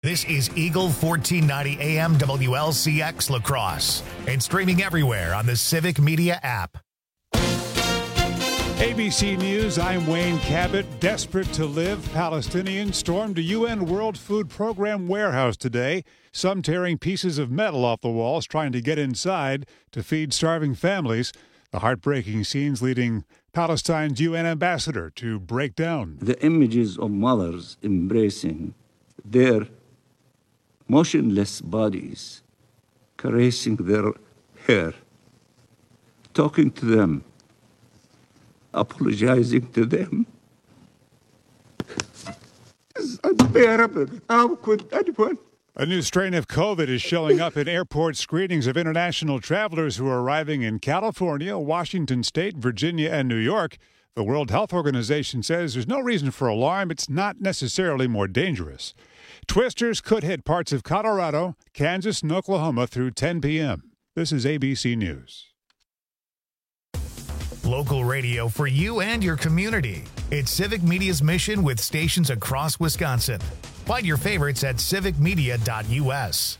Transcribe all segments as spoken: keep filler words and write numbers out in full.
This is Eagle fourteen ninety A M W L C X La Crosse and streaming everywhere on the Civic Media app. A B C News, I'm Wayne Cabot. Desperate to live, Palestinians stormed a U N World Food Program warehouse today, some tearing pieces of metal off the walls trying to get inside to feed starving families. The heartbreaking scenes leading Palestine's U N ambassador to break down. The images of mothers embracing their motionless bodies, caressing their hair, talking to them, apologizing to them. It's unbearable. How could anyone? A new strain of COVID is showing up in airport screenings of international travelers who are arriving in California, Washington State, Virginia, and New York. The World Health Organization says there's no reason for alarm. It's not necessarily more dangerous. Twisters could hit parts of Colorado, Kansas, and Oklahoma through ten p.m. This is A B C News. Local radio for you and your community. It's Civic Media's mission with stations across Wisconsin. Find your favorites at civic media dot u s.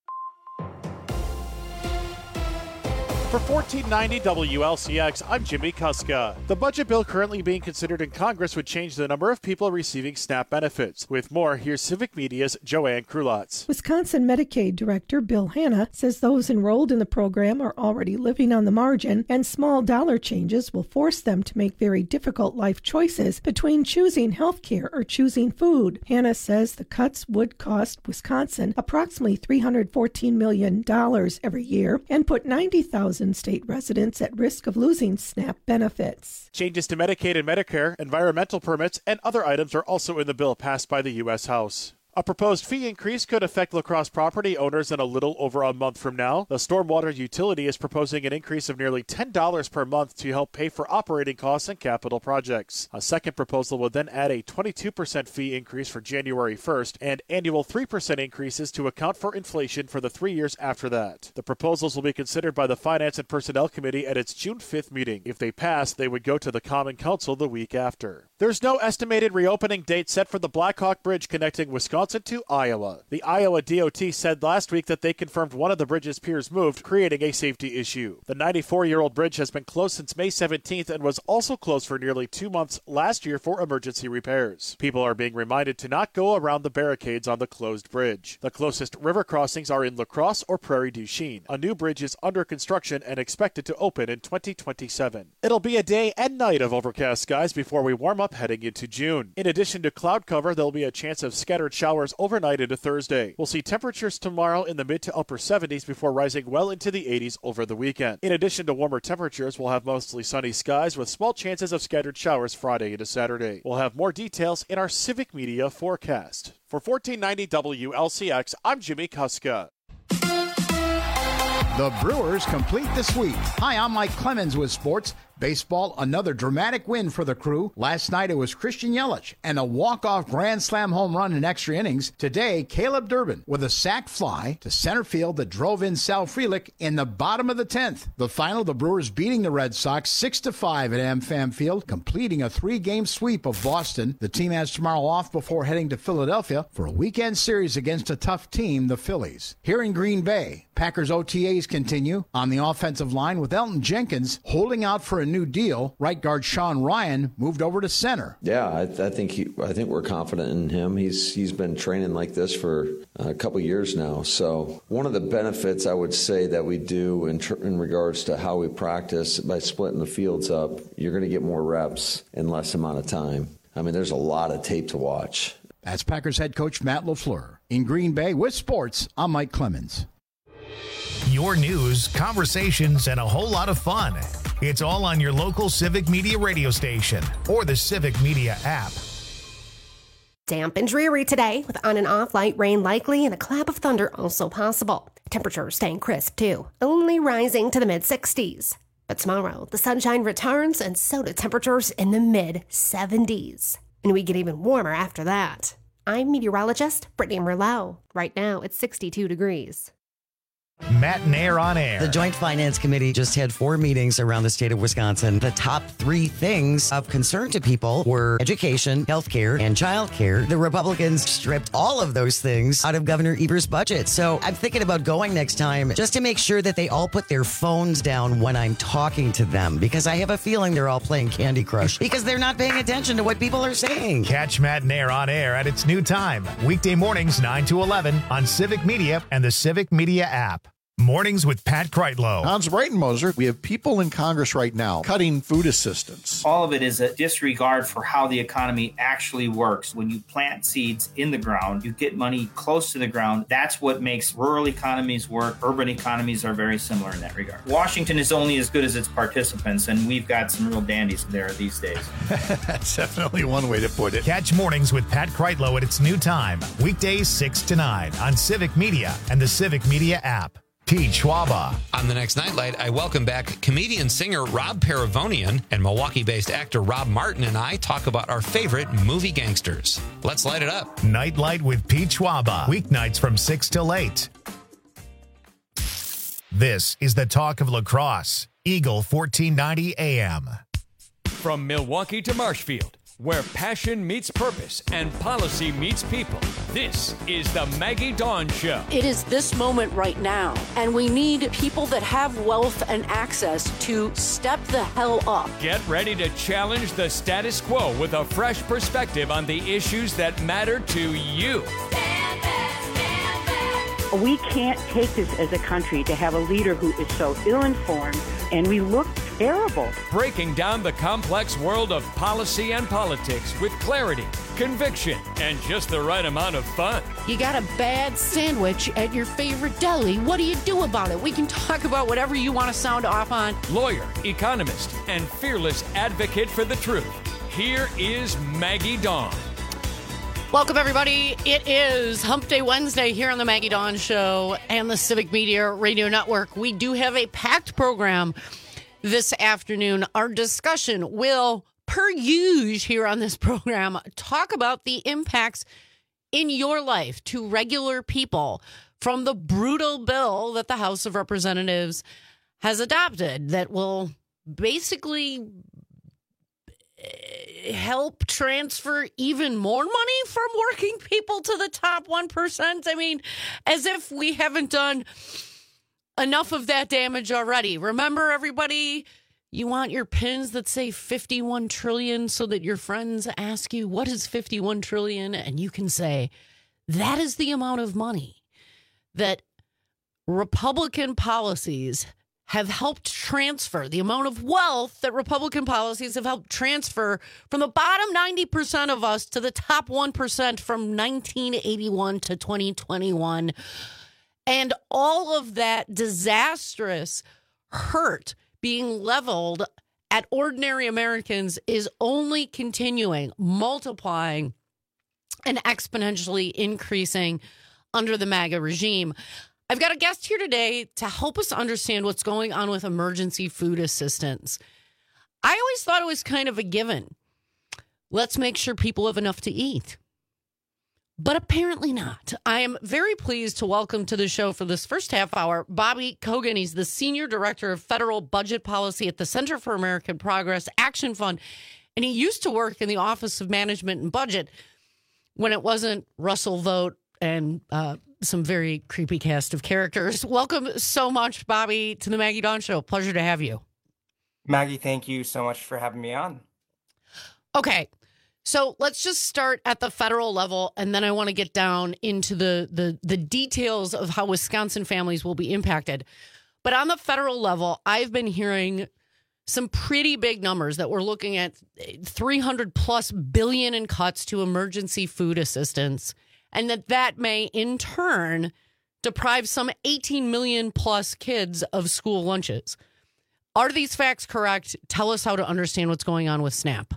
For fourteen ninety W L C X, I'm Jimmy Kuska. The budget bill currently being considered in Congress would change the number of people receiving SNAP benefits. With more, here's Civic Media's Joanne Krulotz. Wisconsin Medicaid Director Bill Hanna says those enrolled in the program are already living on the margin, and small dollar changes will force them to make very difficult life choices between choosing health care or choosing food. Hanna says the cuts would cost Wisconsin approximately three hundred fourteen million dollars every year and put ninety thousand state residents at risk of losing SNAP benefits. Changes to Medicaid and Medicare, environmental permits, and other items are also in the bill passed by the U S House. A proposed fee increase could affect La Crosse property owners in a little over a month from now. The stormwater utility is proposing an increase of nearly ten dollars per month to help pay for operating costs and capital projects. A second proposal would then add a twenty-two percent fee increase for January first and annual three percent increases to account for inflation for the three years after that. The proposals will be considered by the Finance and Personnel Committee at its June fifth meeting. If they pass, they would go to the Common Council the week after. There's no estimated reopening date set for the Blackhawk Bridge connecting Wisconsin to Iowa. The Iowa D O T said last week that they confirmed one of the bridge's piers moved, creating a safety issue. The ninety-four-year-old bridge has been closed since May seventeenth and was also closed for nearly two months last year for emergency repairs. People are being reminded to not go around the barricades on the closed bridge. The closest river crossings are in La Crosse or Prairie du Chien. A new bridge is under construction and expected to open in twenty twenty-seven. It'll be a day and night of overcast skies before we warm up heading into June. In addition to cloud cover, there'll be a chance of scattered showers overnight into Thursday. We'll see temperatures tomorrow in the mid to upper seventies before rising well into the eighties over the weekend. In addition to warmer temperatures, we'll have mostly sunny skies with small chances of scattered showers Friday into Saturday. We'll have more details in our Civic Media forecast. For fourteen ninety W L C X, I'm Jimmy Kuska. The Brewers complete the sweep. Hi, I'm Mike Clemens with sports. Baseball, another dramatic win for the Crew. Last night it was Christian Yelich and a walk-off grand slam home run in extra innings. Today, Caleb Durbin with a sac fly to center field that drove in Sal Frelick in the bottom of the tenth. The final, the Brewers beating the Red Sox six to five at AmFam Field, completing a three-game sweep of Boston. The team has tomorrow off before heading to Philadelphia for a weekend series against a tough team, the Phillies. Here in Green Bay, Packers O T As continue on the offensive line with Elton Jenkins holding out for a new deal. Right guard Sean Ryan moved over to center. Yeah, I, I think he, I think we're confident in him. He's he's been training like this for a couple years now. So one of the benefits I would say that we do in, tr- in regards to how we practice by splitting the fields up, you're going to get more reps in less amount of time. I mean, there's a lot of tape to watch. That's Packers head coach Matt LaFleur. In Green Bay with sports, I'm Mike Clemens. Your news, conversations, and a whole lot of fun. It's all on your local Civic Media radio station or the Civic Media app. Damp and dreary today with on and off light rain likely and a clap of thunder also possible. Temperatures staying crisp too, only rising to the mid sixties. But tomorrow, the sunshine returns and so do temperatures in the mid seventies. And we get even warmer after that. I'm meteorologist Brittany Merlot. Right now, it's sixty-two degrees. Matt Nair on air. The Joint Finance Committee just had four meetings around the state of Wisconsin. The top three things of concern to people were education, healthcare, and childcare. The Republicans stripped all of those things out of Governor Evers' budget. So I'm thinking about going next time just to make sure that they all put their phones down when I'm talking to them, because I have a feeling they're all playing Candy Crush because they're not paying attention to what people are saying. Catch Matt Nair on air at its new time, weekday mornings nine to eleven on Civic Media and the Civic Media app. Mornings with Pat Kreitlow. Hans Breitenmoser, we have people in Congress right now cutting food assistance. All of it is a disregard for how the economy actually works. When you plant seeds in the ground, you get money close to the ground. That's what makes rural economies work. Urban economies are very similar in that regard. Washington is only as good as its participants, and we've got some real dandies there these days. That's definitely one way to put it. Catch Mornings with Pat Kreitlow at its new time, weekdays six to nine on Civic Media and the Civic Media app. Pete Schwaba. On the next Nightlight, I welcome back comedian-singer Rob Paravonian, and Milwaukee-based actor Rob Martin and I talk about our favorite movie gangsters. Let's light it up. Nightlight with Pete Schwaba. Weeknights from six till eight. This is the talk of lacrosse. Eagle fourteen ninety A M. From Milwaukee to Marshfield, where passion meets purpose and policy meets people. This is the Maggie Dawn Show. It is this moment right now, and we need people that have wealth and access to step the hell up. Get ready to challenge the status quo with a fresh perspective on the issues that matter to you. Stand back, stand back. We can't take this as a country to have a leader who is so ill-informed, and we look terrible. Breaking down the complex world of policy and politics with clarity, conviction, and just the right amount of fun. You got a bad sandwich at your favorite deli. What do you do about it? We can talk about whatever you want to sound off on. Lawyer, economist, and fearless advocate for the truth. Here is Maggie Dawn. Welcome, everybody. It is Hump Day Wednesday here on the Maggie Dawn Show and the Civic Media Radio Network. We do have a packed program this afternoon. Our discussion will, per usual here on this program, talk about the impacts in your life to regular people from the brutal bill that the House of Representatives has adopted that will basically help transfer even more money from working people to the top one percent. I mean, as if we haven't done enough of that damage already. Remember, everybody, you want your pins that say fifty-one trillion so that your friends ask you, what is fifty-one trillion? And you can say, that is the amount of money that Republican policies have helped transfer, the amount of wealth that Republican policies have helped transfer from the bottom ninety percent of us to the top one percent from nineteen eighty-one to twenty twenty-one. And all of that disastrous hurt being leveled at ordinary Americans is only continuing, multiplying, and exponentially increasing under the MAGA regime. I've got a guest here today to help us understand what's going on with emergency food assistance. I always thought it was kind of a given. Let's make sure people have enough to eat. But apparently not. I am very pleased to welcome to the show for this first half hour, Bobby Kogan. He's the Senior Director of Federal Budget Policy at the Center for American Progress Action Fund. And he used to work in the Office of Management and Budget when it wasn't Russell Vogt and uh, some very creepy cast of characters. Welcome so much, Bobby, to the Maggie Dawn Show. Pleasure to have you. Maggie, thank you so much for having me on. Okay. So let's just start at the federal level, and then I want to get down into the, the the details of how Wisconsin families will be impacted. But on the federal level, I've been hearing some pretty big numbers that we're looking at three hundred plus billion in cuts to emergency food assistance, and that that may in turn deprive some eighteen million plus kids of school lunches. Are these facts correct? Tell us how to understand what's going on with SNAP.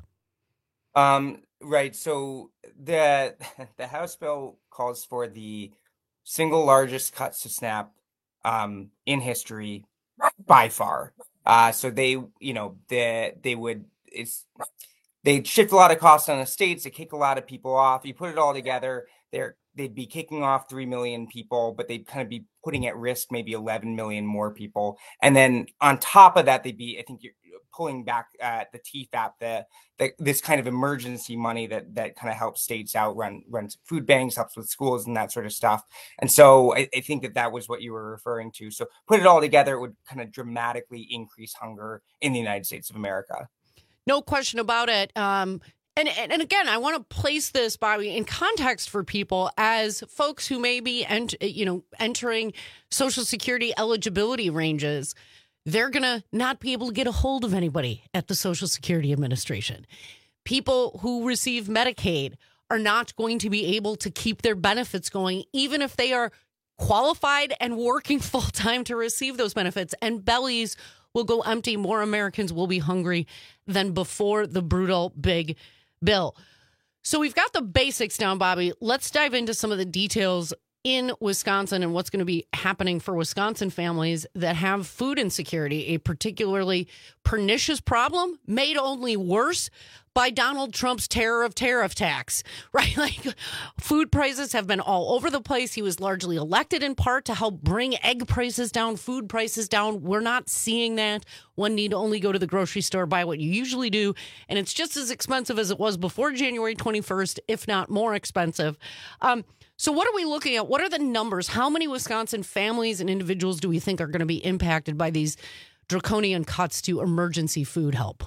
Um, right. So the the House bill calls for the single largest cuts to SNAP um, in history by far. Uh, so they, you know, they they would it's they shift a lot of costs on the states. They kick a lot of people off. You put it all together, they're they'd be kicking off three million people, but they'd kind of be putting at risk maybe eleven million more people. And then on top of that, they'd be, I think you're pulling back at the T FAP, the, the this kind of emergency money that that kind of helps states out, run runs food banks, helps with schools and that sort of stuff. And so I, I think that that was what you were referring to. So put it all together, it would kind of dramatically increase hunger in the United States of America. No question about it. Um, and, and and again, I want to place this, Bobby, in context for people as folks who may be ent- you know, entering Social Security eligibility ranges. They're going to not be able to get a hold of anybody at the Social Security Administration. People who receive Medicaid are not going to be able to keep their benefits going, even if they are qualified and working full time to receive those benefits. And bellies will go empty. More Americans will be hungry than before the brutal big bill. So we've got the basics down, Bobby. Let's dive into some of the details in Wisconsin and what's going to be happening for Wisconsin families that have food insecurity, a particularly pernicious problem made only worse by Donald Trump's terror of tariff tax, right? Like, food prices have been all over the place. He was largely elected in part to help bring egg prices down, food prices down. We're not seeing that. One need only go to the grocery store, buy what you usually do, and it's just as expensive as it was before January twenty-first, if not more expensive. Um, So what are we looking at? What are the numbers? How many Wisconsin families and individuals do we think are going to be impacted by these draconian cuts to emergency food help?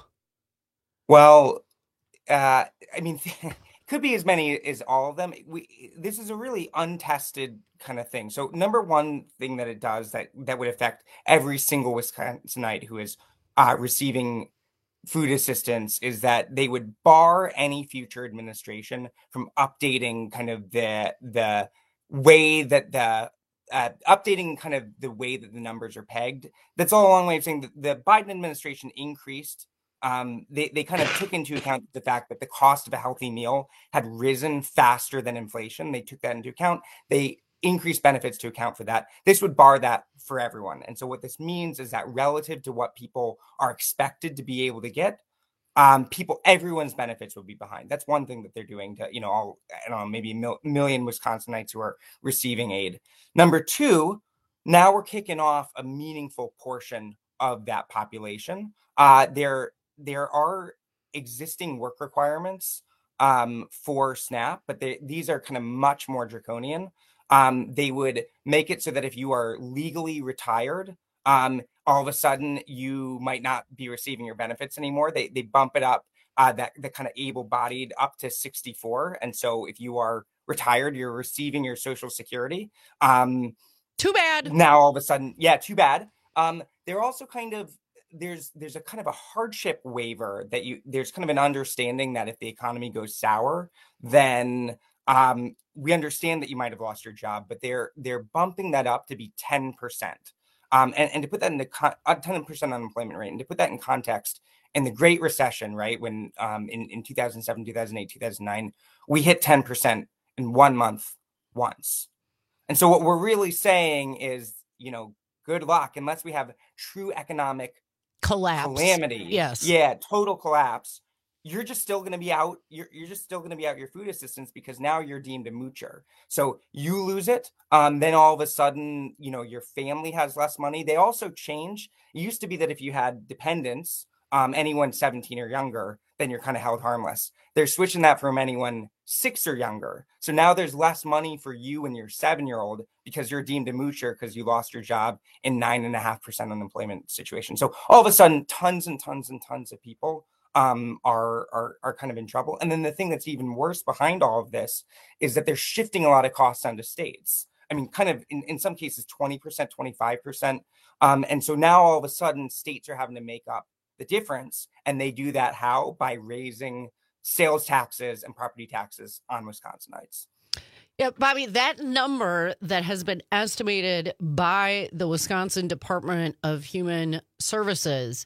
Well, uh, I mean, could be as many as all of them. We, this is a really untested kind of thing. So number one thing that it does that, that would affect every single Wisconsinite who is uh, receiving food assistance is that they would bar any future administration from updating kind of the the way that the uh, updating kind of the way that the numbers are pegged. That's all a long way of saying that the Biden administration increased. Um, they, they kind of took into account the fact that the cost of a healthy meal had risen faster than inflation. They took that into account. They increase benefits to account for that. This would bar that for everyone. And so what this means is that relative to what people are expected to be able to get, um, people, everyone's benefits will be behind. That's one thing that they're doing to, you know, all, I don't know, maybe a mil- million Wisconsinites who are receiving aid. Number two, now we're kicking off a meaningful portion of that population. Uh, there, there are existing work requirements um, for SNAP, but they, these are kind of much more draconian. Um, they would make it so that if you are legally retired, um, all of a sudden you might not be receiving your benefits anymore. They they bump it up, uh, that the kind of able-bodied up to sixty-four. And so if you are retired, you're receiving your Social Security. Um, too bad. Now all of a sudden, yeah, too bad. Um, they're also kind of there's there's a kind of a hardship waiver that you there's kind of an understanding that if the economy goes sour, then Um, we understand that you might have lost your job, but they're they're bumping that up to be ten percent. Um, and, and to put that into con- ten percent unemployment rate, and to put that in context, in the Great Recession, right, when um, in, in two thousand seven, two thousand eight, two thousand nine, we hit ten percent in one month once. And so what we're really saying is, you know, good luck unless we have true economic collapse, calamity. Yes. Yeah, total collapse. You're just still going to be out. You're, you're just still going to be out your food assistance because now you're deemed a moocher. So you lose it. Um, then all of a sudden, you know, your family has less money. They also change. It used to be that if you had dependents, um, anyone seventeen or younger, then you're kind of held harmless. They're switching that from anyone six or younger. So now there's less money for you and your seven-year-old because you're deemed a moocher because you lost your job in nine and a half percent unemployment situation. So all of a sudden, tons and tons and tons of people um, are, are, are kind of in trouble. And then the thing that's even worse behind all of this is that they're shifting a lot of costs onto states. I mean, kind of in, in some cases, twenty percent, twenty-five percent. Um, and so now all of a sudden states are having to make up the difference. And they do that how? By raising sales taxes and property taxes on Wisconsinites. Yeah, Bobby, that number that has been estimated by the Wisconsin Department of Human Services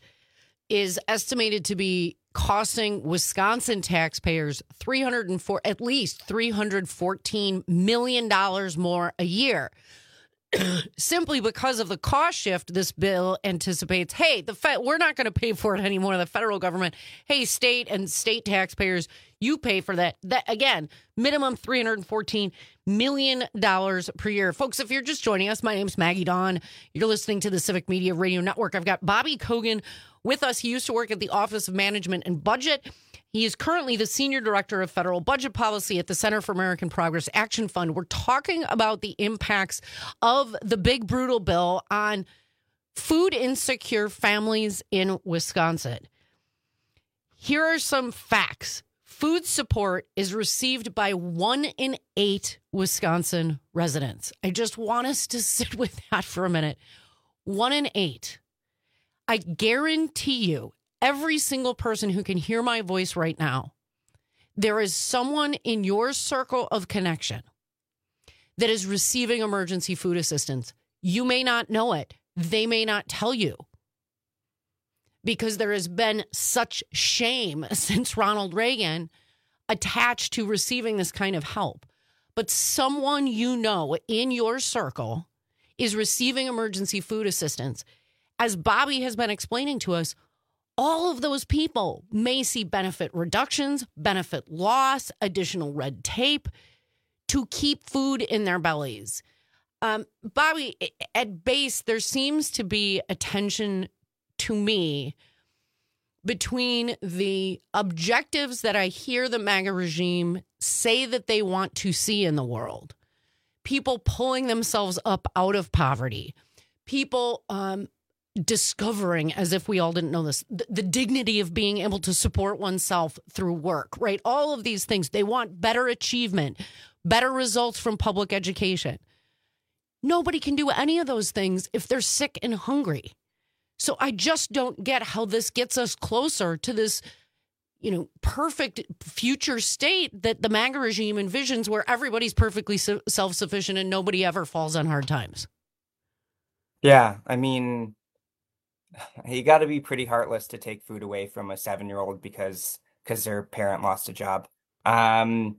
is estimated to be costing Wisconsin taxpayers three hundred four, at least three hundred fourteen million dollars more a year. Simply because of the cost shift, this bill anticipates, hey, the Fed, we're not going to pay for it anymore. The federal government, hey, state and state taxpayers, You pay for that. That again, minimum three hundred fourteen million dollars per year. Folks, if you're just joining us, my name's Maggie Dawn. You're listening to the Civic Media Radio Network. I've got Bobby Kogan with us. He used to work at the Office of Management and Budget. He is currently the Senior Director of Federal Budget Policy at the Center for American Progress Action Fund. We're talking about the impacts of the big, brutal bill on food insecure families in Wisconsin. Here are some facts. Food support is received by one in eight Wisconsin residents. I just want us to sit with that for a minute. One in eight. I guarantee you, every single person who can hear my voice right now, there is someone in your circle of connection that is receiving emergency food assistance. You may not know it. They may not tell you, because there has been such shame since Ronald Reagan attached to receiving this kind of help. But someone you know in your circle is receiving emergency food assistance. As Bobby has been explaining to us, all of those people may see benefit reductions, benefit loss, additional red tape to keep food in their bellies. Um, Bobby, at base, there seems to be a tension to me between the objectives that I hear the MAGA regime say that they want to see in the world, people pulling themselves up out of poverty, people um, discovering, as if we all didn't know this, the, the dignity of being able to support oneself through work, right? All of these things. They want better achievement, better results from public education. Nobody can do any of those things if they're sick and hungry. So I just don't get how this gets us closer to this, you know, perfect future state that the MAGA regime envisions, where everybody's perfectly self-sufficient and nobody ever falls on hard times. Yeah, I mean, you got to be pretty heartless to take food away from a seven-year-old because because their parent lost a job. Um,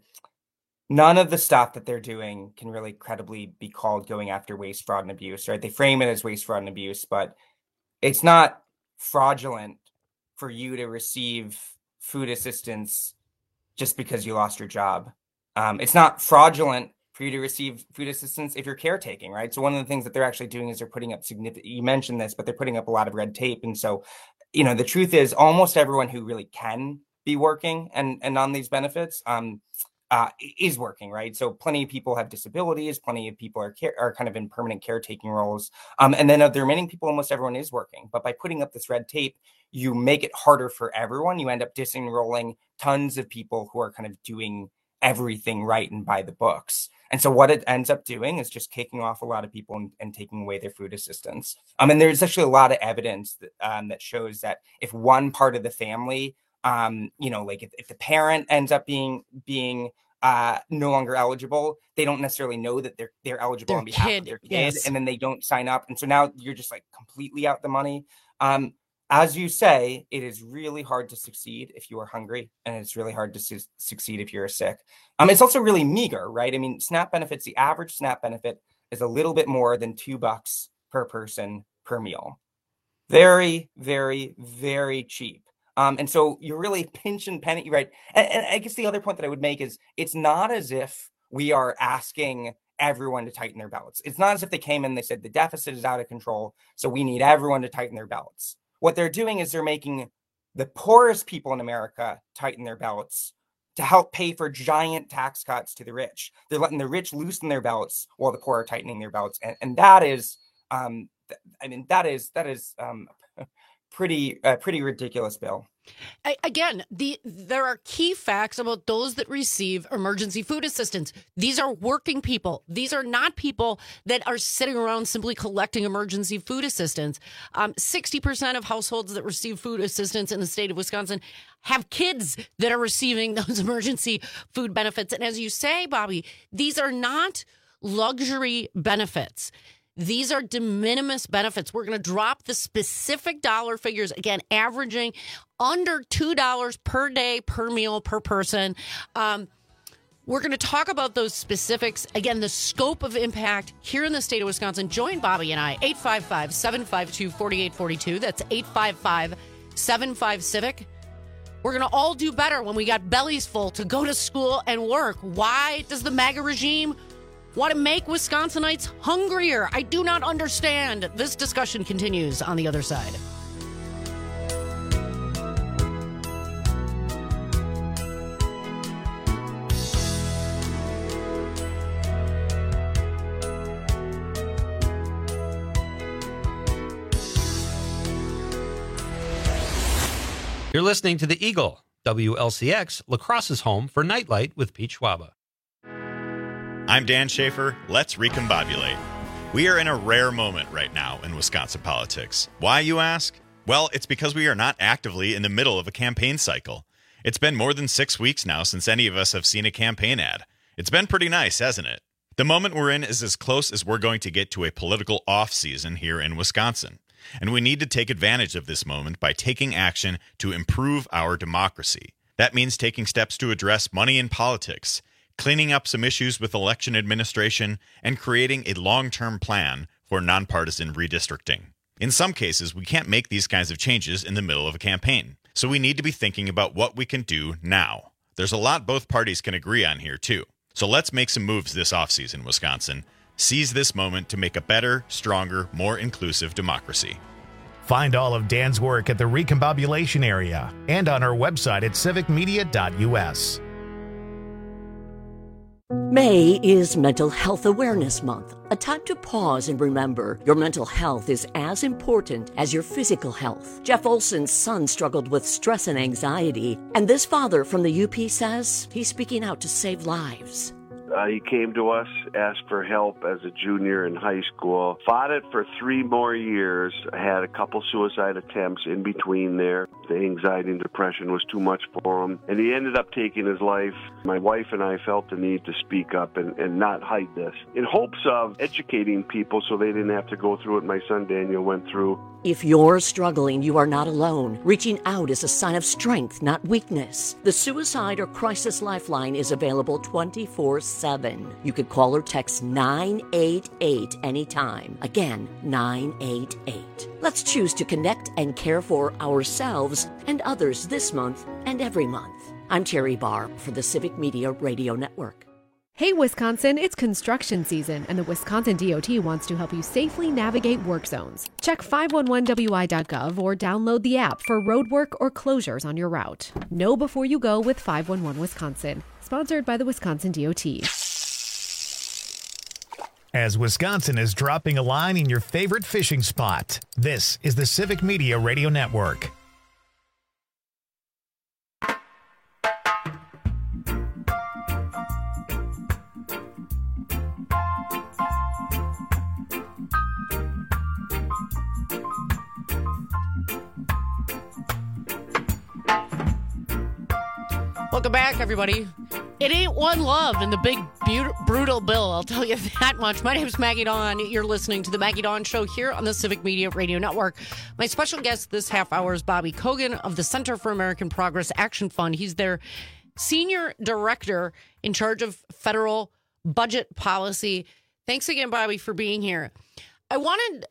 none of the stuff that they're doing can really credibly be called going after waste, fraud, and abuse, right? They frame it as waste, fraud, and abuse, but it's not fraudulent for you to receive food assistance just because you lost your job. Um, it's not fraudulent for you to receive food assistance if you're caretaking, right? So one of the things that they're actually doing is they're putting up significant, you mentioned this, but they're putting up a lot of red tape. And so, you know, the truth is almost everyone who really can be working and, and on these benefits um, uh, is working, right? So plenty of people have disabilities, plenty of people are care, are kind of in permanent caretaking roles. Um, and then of the remaining people, almost everyone is working. But by putting up this red tape, you make it harder for everyone. You end up disenrolling tons of people who are kind of doing everything right and by the books. And so what it ends up doing is just kicking off a lot of people and, and taking away their food assistance. Um, and there's actually a lot of evidence that, um, that shows that if one part of the family, um, you know, like if, if the parent ends up being being uh, no longer eligible, they don't necessarily know that they're they're eligible their on behalf kid, of their kid, yes. And then they don't sign up. And so now you're just like completely out the money. Um, As you say, it is really hard to succeed if you are hungry, and it's really hard to su- succeed if you're sick. Um, it's also really meager, right? I mean, SNAP benefits, the average SNAP benefit is a little bit more than two bucks per person per meal. Very, very, very cheap. Um, and so you're really pinch and penny, right? And, and I guess the other point that I would make is it's not as if we are asking everyone to tighten their belts. It's not as if they came in and they said the deficit is out of control, so we need everyone to tighten their belts. What they're doing is they're making the poorest people in America tighten their belts to help pay for giant tax cuts to the rich. They're letting the rich loosen their belts while the poor are tightening their belts. And, and that is, um, th- I mean, that is, that is um, pretty, uh, pretty ridiculous bill. I, again, the there are key facts about those that receive emergency food assistance. These are working people. These are not people that are sitting around simply collecting emergency food assistance. Um, sixty percent of households that receive food assistance in the state of Wisconsin have kids that are receiving those emergency food benefits. And as you say, Bobby, these are not luxury benefits. These are de minimis benefits. We're going to drop the specific dollar figures, again, averaging under two dollars per day, per meal, per person. Um, we're going to talk about those specifics. Again, the scope of impact here in the state of Wisconsin. Join Bobby and I, eight five five, seven five two, four eight four two. That's eight five five, seven five, CIVIC. We're going to all do better when we got bellies full to go to school and work. Why does the MAGA regime want to make Wisconsinites hungrier? I do not understand. This discussion continues on the other side. You're listening to The Eagle, W L C X, La Crosse's home for Nightlight with Pete Schwaba. I'm Dan Schaefer. Let's recombobulate. We are in a rare moment right now in Wisconsin politics. Why, you ask? Well, it's because we are not actively in the middle of a campaign cycle. It's been more than six weeks now since any of us have seen a campaign ad. It's been pretty nice, hasn't it? The moment we're in is as close as we're going to get to a political off-season here in Wisconsin. And we need to take advantage of this moment by taking action to improve our democracy. That means taking steps to address money in politics, cleaning up some issues with election administration, and creating a long-term plan for nonpartisan redistricting. In some cases, we can't make these kinds of changes in the middle of a campaign, so we need to be thinking about what we can do now. There's a lot both parties can agree on here, too. So let's make some moves this offseason, Wisconsin. Seize this moment to make a better, stronger, more inclusive democracy. Find all of Dan's work at the Recombobulation area and on our website at civic media dot u s. May is Mental Health Awareness Month, a time to pause and remember your mental health is as important as your physical health. Jeff Olson's son struggled with stress and anxiety, and this father from the U P says he's speaking out to save lives. Uh, he came to us, asked for help as a junior in high school, fought it for three more years, had a couple suicide attempts in between there. The anxiety and depression was too much for him, and he ended up taking his life. My wife and I felt the need to speak up and, and not hide this, in hopes of educating people so they didn't have to go through what my son Daniel went through. If you're struggling, you are not alone. Reaching out is a sign of strength, not weakness. The Suicide or Crisis Lifeline is available twenty-four seven. You could call or text nine eight eight anytime. Again, nine eight eight. Let's choose to connect and care for ourselves and others this month and every month. I'm Terry Barr for the Civic Media Radio Network. Hey Wisconsin, it's construction season, and the Wisconsin D O T wants to help you safely navigate work zones. Check five one one w i dot gov or download the app for roadwork or closures on your route. Know before you go with five one one Wisconsin, sponsored by the Wisconsin D O T. As Wisconsin is dropping a line in your favorite fishing spot, this is the Civic Media Radio Network. Welcome back, everybody. It ain't one love in the big, beaut- brutal bill, I'll tell you that much. My name is Maggie Dawn. You're listening to the Maggie Dawn Show here on the Civic Media Radio Network. My special guest this half hour is Bobby Kogan of the Center for American Progress Action Fund. He's their senior director in charge of federal budget policy. Thanks again, Bobby, for being here. I wanted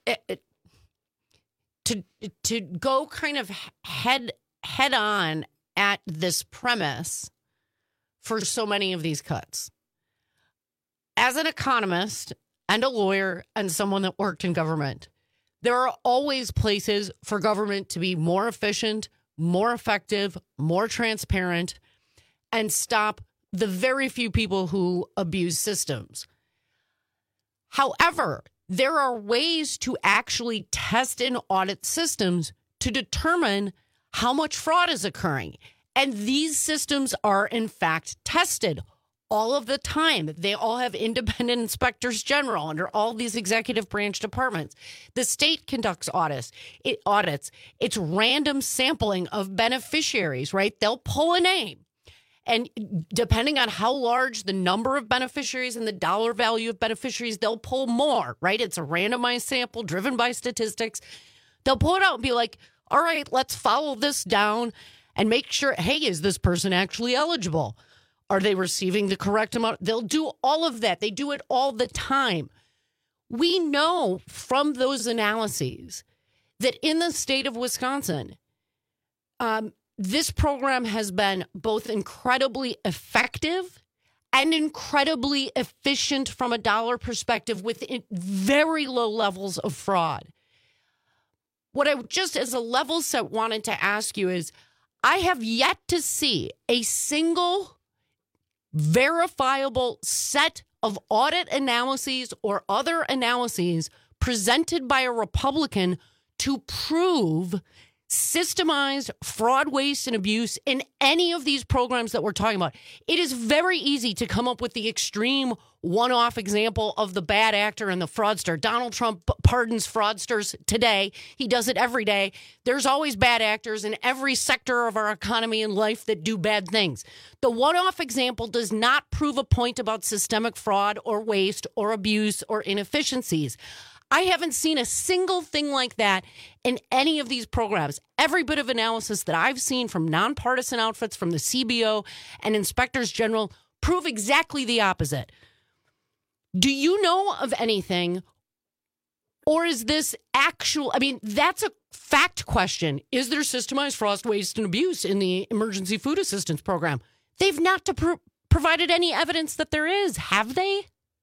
to to go kind of head head on at this premise for so many of these cuts. As an economist and a lawyer and someone that worked in government, there are always places for government to be more efficient, more effective, more transparent, and stop the very few people who abuse systems. However, there are ways to actually test and audit systems to determine how much fraud is occurring. And these systems are, in fact, tested all of the time. They all have independent inspectors general under all these executive branch departments. The state conducts audits. It audits. It's random sampling of beneficiaries, right? They'll pull a name. And depending on how large the number of beneficiaries and the dollar value of beneficiaries, they'll pull more, right? It's a randomized sample driven by statistics. They'll pull it out and be like, all right, let's follow this down and make sure, hey, is this person actually eligible? Are they receiving the correct amount? They'll do all of that. They do it all the time. We know from those analyses that in the state of Wisconsin, um, this program has been both incredibly effective and incredibly efficient from a dollar perspective with very low levels of fraud. What I just as a level set wanted to ask you is, I have yet to see a single verifiable set of audit analyses or other analyses presented by a Republican to prove systemized fraud, waste, and abuse in any of these programs that we're talking about. It is very easy to come up with the extreme one-off example of the bad actor and the fraudster. Donald Trump pardons fraudsters today. He does it every day. There's always bad actors in every sector of our economy and life that do bad things. The one-off example does not prove a point about systemic fraud or waste or abuse or inefficiencies. I haven't seen a single thing like that in any of these programs. Every bit of analysis that I've seen from nonpartisan outfits, from the C B O and inspectors general, prove exactly the opposite. Do you know of anything, or is this actual? I mean, that's a fact question. Is there systemized fraud, waste, and abuse in the emergency food assistance program? They've not to pro- provided any evidence that there is, have they?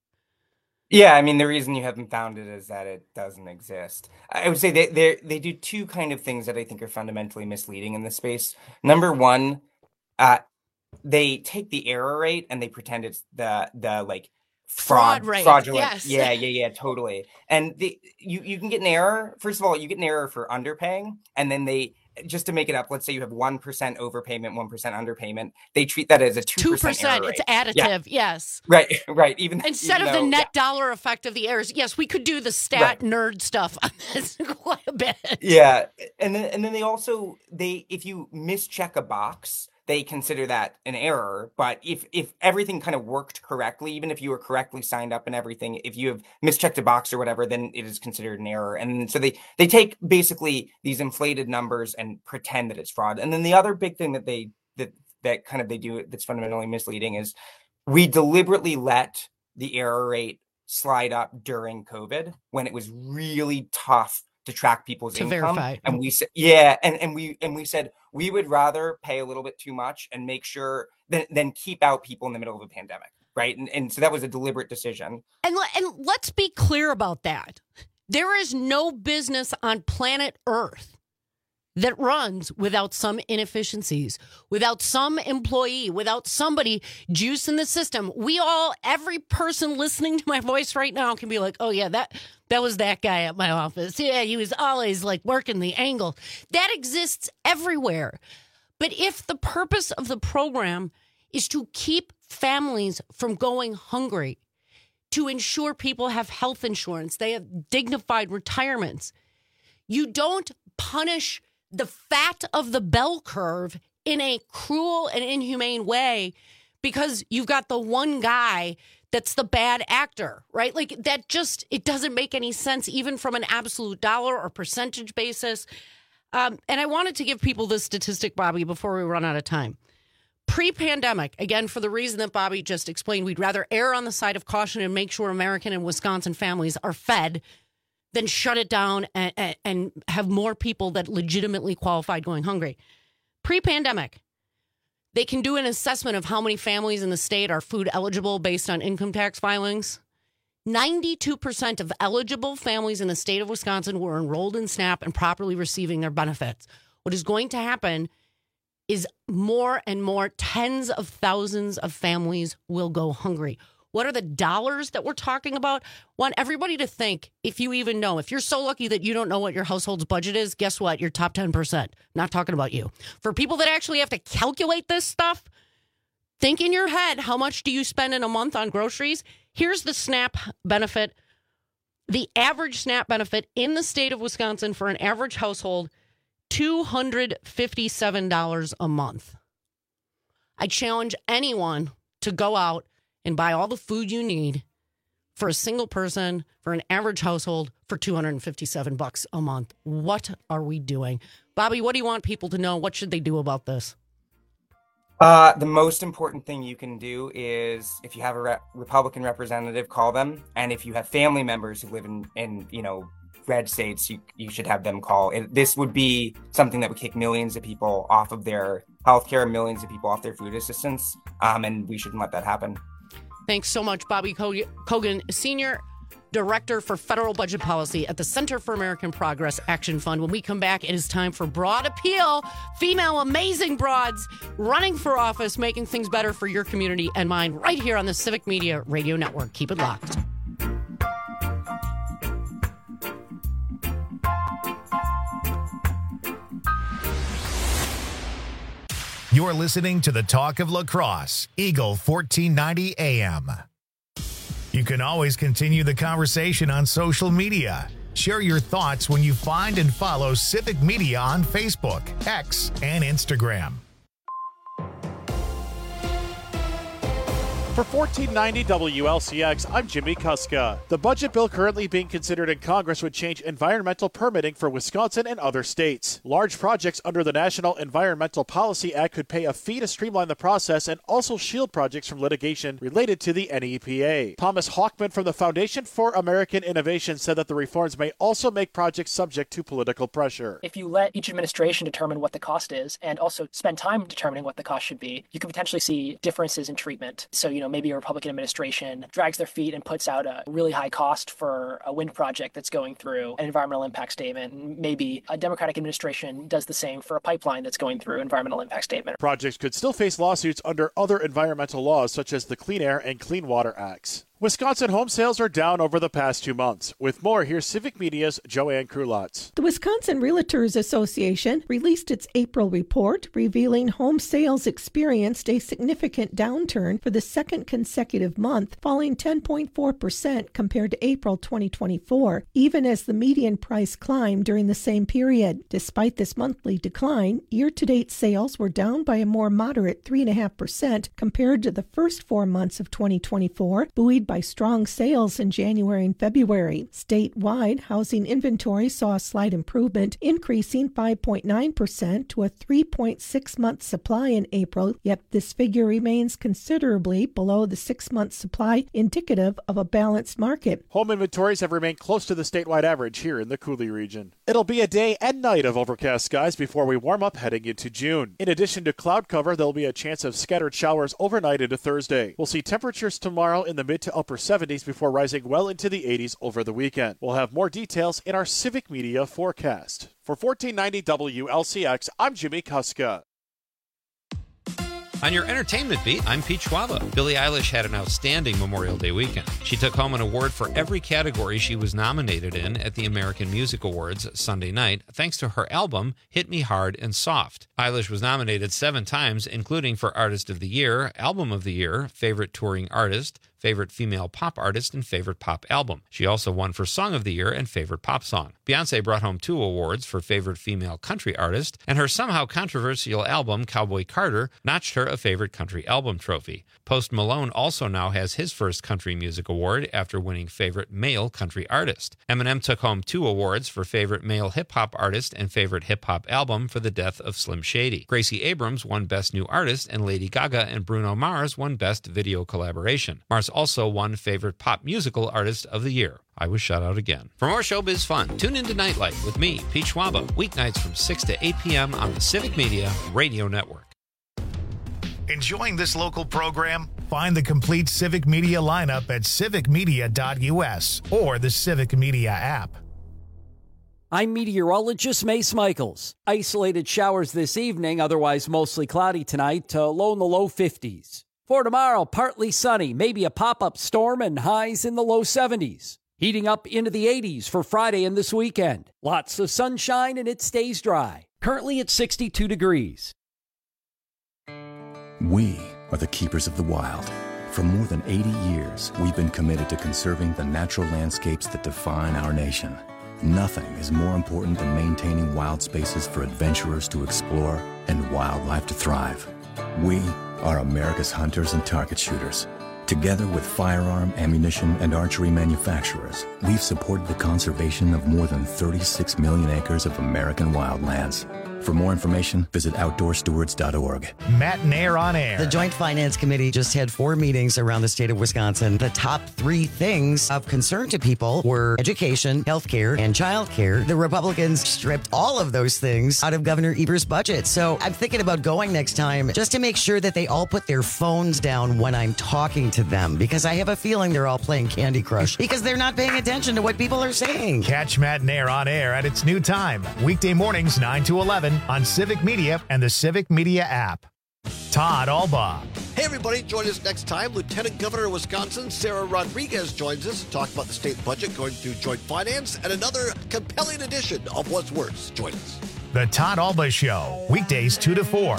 Yeah, I mean, the reason you haven't found it is that it doesn't exist. I would say they they they do two kind of things that I think are fundamentally misleading in this space. Number one, uh, they take the error rate and they pretend it's the the like fraud, fraud rate. fraudulent. Yes. Yeah, yeah, yeah, totally. And the, you you can get an error. First of all, you get an error for underpaying, and then they, just to make it up, let's say you have one percent overpayment, one percent underpayment. They treat that as a two percent error rate. It's additive, yeah. Yes. Right, right. Even Instead even of the though, net yeah. dollar effect of the errors. Yes, we could do the stat Right. nerd stuff on this quite a bit. Yeah, and then and then they also they if you mischeck a box, they consider that an error. But if if everything kind of worked correctly, even if you were correctly signed up and everything, if you have mischecked a box or whatever, then it is considered an error. And so they they take basically these inflated numbers and pretend that it's fraud. And then the other big thing that they that that kind of they do that's fundamentally misleading is we deliberately let the error rate slide up during COVID when it was really tough to track people's To income. verify. And we said, yeah, and, and we and we said we would rather pay a little bit too much and make sure than, than keep out people in the middle of a pandemic, right? And and so that was a deliberate decision. And, le- and let's be clear about that. There is no business on planet Earth that runs without some inefficiencies, without some employee, without somebody juicing the system. We all, every person listening to my voice right now can be like, oh yeah, that that was that guy at my office. Yeah, he was always like working the angle. That exists everywhere. But if the purpose of the program is to keep families from going hungry, to ensure people have health insurance, they have dignified retirements, you don't punish the fat of the bell curve in a cruel and inhumane way because you've got the one guy that's the bad actor, right? Like that just, it doesn't make any sense, even from an absolute dollar or percentage basis. Um, and I wanted to give people this statistic, Bobby, before we run out of time. Pre-pandemic, again, for the reason that Bobby just explained, we'd rather err on the side of caution and make sure American and Wisconsin families are fed than shut it down and, and, and have more people that legitimately qualified going hungry. Pre-pandemic, they can do an assessment of how many families in the state are food eligible based on income tax filings. ninety-two percent of eligible families in the state of Wisconsin were enrolled in SNAP and properly receiving their benefits. What is going to happen is more and more tens of thousands of families will go hungry. What are the dollars that we're talking about? Want everybody to think, if you even know, if you're so lucky that you don't know what your household's budget is, guess what? You're top ten percent. Not talking about you. For people that actually have to calculate this stuff, think in your head, how much do you spend in a month on groceries? Here's the SNAP benefit. The average SNAP benefit in the state of Wisconsin for an average household, two hundred fifty-seven dollars a month. I challenge anyone to go out and buy all the food you need for a single person, for an average household, for two hundred fifty-seven bucks a month. What are we doing? Bobby, what do you want people to know? What should they do about this? Uh, the most important thing you can do is, if you have a re- Republican representative, call them. And if you have family members who live in, in, you know, red states, you, you should have them call. It, this would be something that would kick millions of people off of their healthcare, millions of people off their food assistance, um, and we shouldn't let that happen. Thanks so much, Bobby Kogan, Senior Director for Federal Budget Policy at the Center for American Progress Action Fund. When we come back, it is time for Broad Appeal. Female amazing broads running for office, making things better for your community and mine right here on the Civic Media Radio Network. Keep it locked. You're listening to the Talk of La Crosse, Eagle fourteen ninety A M. You can always continue the conversation on social media. Share your thoughts when you find and follow Civic Media on Facebook, X, and Instagram. For fourteen ninety W L C X, I'm Jimmy Kuska. The budget bill currently being considered in Congress would change environmental permitting for Wisconsin and other states. Large projects under the National Environmental Policy Act could pay a fee to streamline the process and also shield projects from litigation related to the N E P A. Thomas Hawkman from the Foundation for American Innovation said that the reforms may also make projects subject to political pressure. If you let each administration determine what the cost is and also spend time determining what the cost should be, you can potentially see differences in treatment. So, you know, maybe a Republican administration drags their feet and puts out a really high cost for a wind project that's going through an environmental impact statement. Maybe a Democratic administration does the same for a pipeline that's going through environmental impact statement. Projects could still face lawsuits under other environmental laws such as the Clean Air and Clean Water Acts. Wisconsin home sales are down over the past two months. With more, here's Civic Media's Joanne Krulotz. The Wisconsin Realtors Association released its April report, revealing home sales experienced a significant downturn for the second consecutive month, falling ten point four percent compared to April twenty twenty-four, even as the median price climbed during the same period. Despite this monthly decline, year-to-date sales were down by a more moderate three point five percent compared to the first four months of twenty twenty-four, buoyed by strong sales in January and February. Statewide, housing inventory saw a slight improvement, increasing five point nine percent to a three point six month supply in April, yet this figure remains considerably below the six-month supply, indicative of a balanced market. Home inventories have remained close to the statewide average here in the Cooley region. It'll be a day and night of overcast skies before we warm up heading into June. In addition to cloud cover, there'll be a chance of scattered showers overnight into Thursday. We'll see temperatures tomorrow in the mid to upper seventies before rising well into the eighties over the weekend. We'll have more details in our Civic Media forecast. For fourteen ninety W L C X, I'm Jimmy Kuska. On your entertainment beat, I'm Pete Schwaba. Billie Eilish had an outstanding Memorial Day weekend. She took home an award for every category she was nominated in at the American Music Awards Sunday night, thanks to her album, Hit Me Hard and Soft. Eilish was nominated seven times, including for Artist of the Year, Album of the Year, Favorite Touring Artist, Favorite Female Pop Artist, and Favorite Pop Album. She also won for Song of the Year and Favorite Pop Song. Beyoncé brought home two awards for Favorite Female Country Artist, and her somehow controversial album, Cowboy Carter, notched her a Favorite Country Album trophy. Post Malone also now has his first country music award after winning Favorite Male Country Artist. Eminem took home two awards for Favorite Male Hip Hop Artist and Favorite Hip Hop Album for the death of Slim Shady. Gracie Abrams won Best New Artist, and Lady Gaga and Bruno Mars won Best Video Collaboration. Mars also won Favorite Pop Musical Artist of the Year. I was shut out again. For more showbiz fun, tune in to Nightlight with me, Pete Schwaba, weeknights from six to eight p.m. on the Civic Media Radio Network. Enjoying this local program? Find the complete Civic Media lineup at civic media dot u s or the Civic Media app. I'm meteorologist Mace Michaels. Isolated showers this evening, otherwise mostly cloudy tonight, uh, low in the low fifties. For tomorrow, partly sunny, maybe a pop-up storm, and highs in the low seventies. Heating up into the eighties for Friday and this weekend. Lots of sunshine and it stays dry. Currently at sixty-two degrees. We are the keepers of the wild. For more than eighty years, we've been committed to conserving the natural landscapes that define our nation. Nothing is more important than maintaining wild spaces for adventurers to explore and wildlife to thrive. We are America's hunters and target shooters. Together with firearm, ammunition, and archery manufacturers, we've supported the conservation of more than thirty-six million acres of American wildlands. For more information, visit outdoor stewards dot org. Matt and Air on Air. The Joint Finance Committee just had four meetings around the state of Wisconsin. The top three things of concern to people were education, healthcare, and childcare. The Republicans stripped all of those things out of Governor Eber's budget. So I'm thinking about going next time just to make sure that they all put their phones down when I'm talking to them, because I have a feeling they're all playing Candy Crush because they're not paying attention to what people are saying. Catch Matt and Air on Air at its new time, weekday mornings nine to eleven on Civic Media and the Civic Media app. Todd Albaugh. Hey, everybody. Join us next time. Lieutenant Governor of Wisconsin, Sarah Rodriguez, joins us to talk about the state budget going through joint finance and another compelling edition of What's Worse. Join us. The Todd Albaugh Show, weekdays two to four.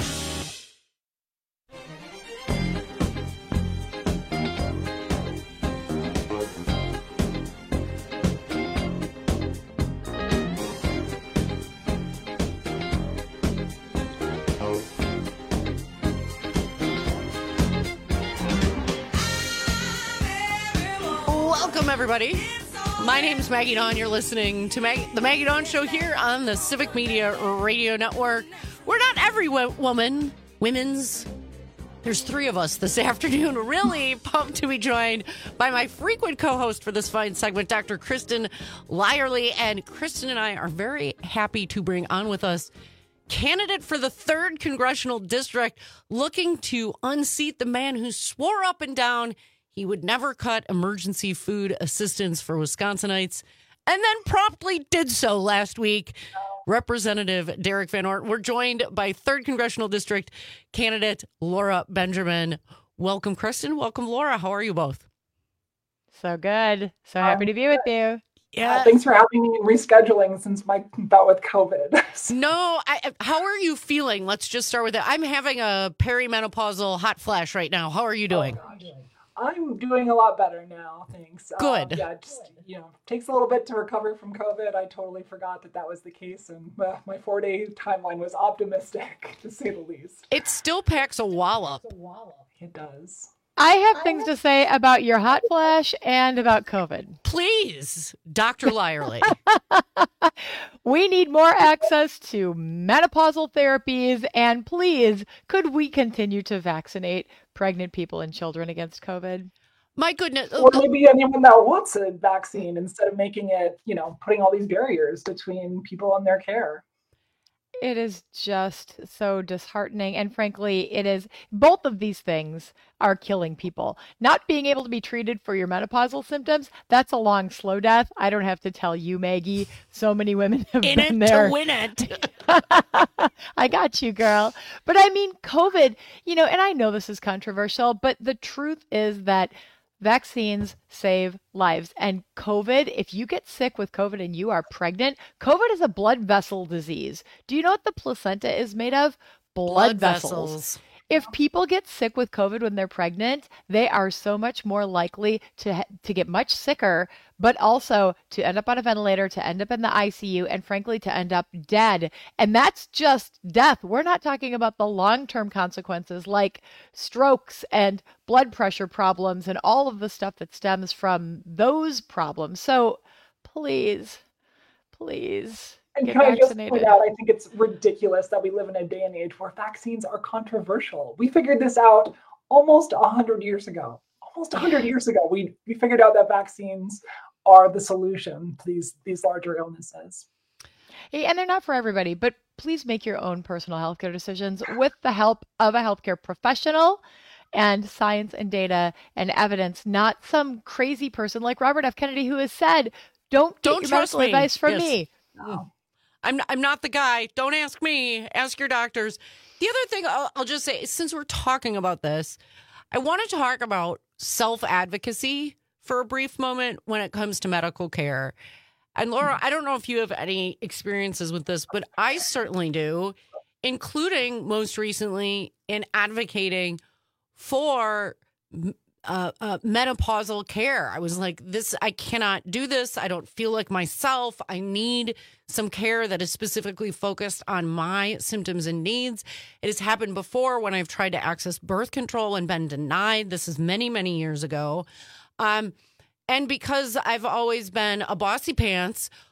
Welcome, everybody. My name's Maggie Dawn. You're listening to Mag- the Maggie Dawn Show here on the Civic Media Radio Network. We're not every wo- woman, women's. There's three of us this afternoon. Really pumped to be joined by my frequent co-host for this fine segment, Doctor Kristen Lyerly. And Kristen and I are very happy to bring on with us candidate for the third Congressional District, looking to unseat the man who swore up and down he would never cut emergency food assistance for Wisconsinites, and then promptly did so last week. Representative Derek Van Ort. We're joined by third Congressional District candidate Laura Benjamin. Welcome, Kristen. Welcome, Laura. How are you both? So good. So happy um, to be with you. Yeah. Uh, thanks for having me and rescheduling since my bout with COVID. No, I, how are you feeling? Let's just start with that. I'm having a perimenopausal hot flash right now. How are you doing? Oh, I'm doing a lot better now, thanks. Good. Um, yeah, just, you know, takes a little bit to recover from COVID. I totally forgot that that was the case, and uh, my four-day timeline was optimistic, to say the least. It still packs a wallop. It does. I have things to say about your hot flash and about COVID. Please, Doctor Lyerly. We need more access to menopausal therapies, and please, could we continue to vaccinate pregnant people and children against COVID? My goodness. Or maybe anyone that wants a vaccine, instead of making it, you know, putting all these barriers between people and their care. It is just so disheartening. And frankly, it is both of these things are killing people. Not being able to be treated for your menopausal symptoms, that's a long, slow death. I don't have to tell you, Maggie. So many women have In been it there. to win it. I got you, girl. But I mean, COVID, you know, and I know this is controversial, but the truth is that vaccines save lives. And COVID, if you get sick with COVID and you are pregnant, COVID is a blood vessel disease. Do you know what the placenta is made of? Blood, Blood vessels. vessels. If people get sick with COVID when they're pregnant, they are so much more likely to ha- to get much sicker, but also to end up on a ventilator, to end up in the I C U, and frankly, to end up dead. And that's just death. We're not talking about the long-term consequences like strokes and blood pressure problems and all of the stuff that stems from those problems. So please, please. And Get can I just vaccinated. point out, I think it's ridiculous that we live in a day and age where vaccines are controversial. We figured this out almost one hundred years ago. Almost one hundred years ago, we, we figured out that vaccines are the solution to these, these larger illnesses. Hey, and they're not for everybody, but please make your own personal healthcare decisions with the help of a healthcare professional and science and data and evidence, not some crazy person like Robert F. Kennedy who has said, don't get Don't your trust medical me. advice from Yes. me. No. I'm I'm not the guy. Don't ask me. Ask your doctors. The other thing I'll, I'll just say, since we're talking about this, I want to talk about self-advocacy for a brief moment when it comes to medical care. And Laura, I don't know if you have any experiences with this, but I certainly do, including most recently in advocating for Uh, uh, menopausal care. I was like, this, I cannot do this. I don't feel like myself. I need some care that is specifically focused on my symptoms and needs. It has happened before when I've tried to access birth control and been denied. This is many, many years ago. Um, and because I've always been a bossy pants,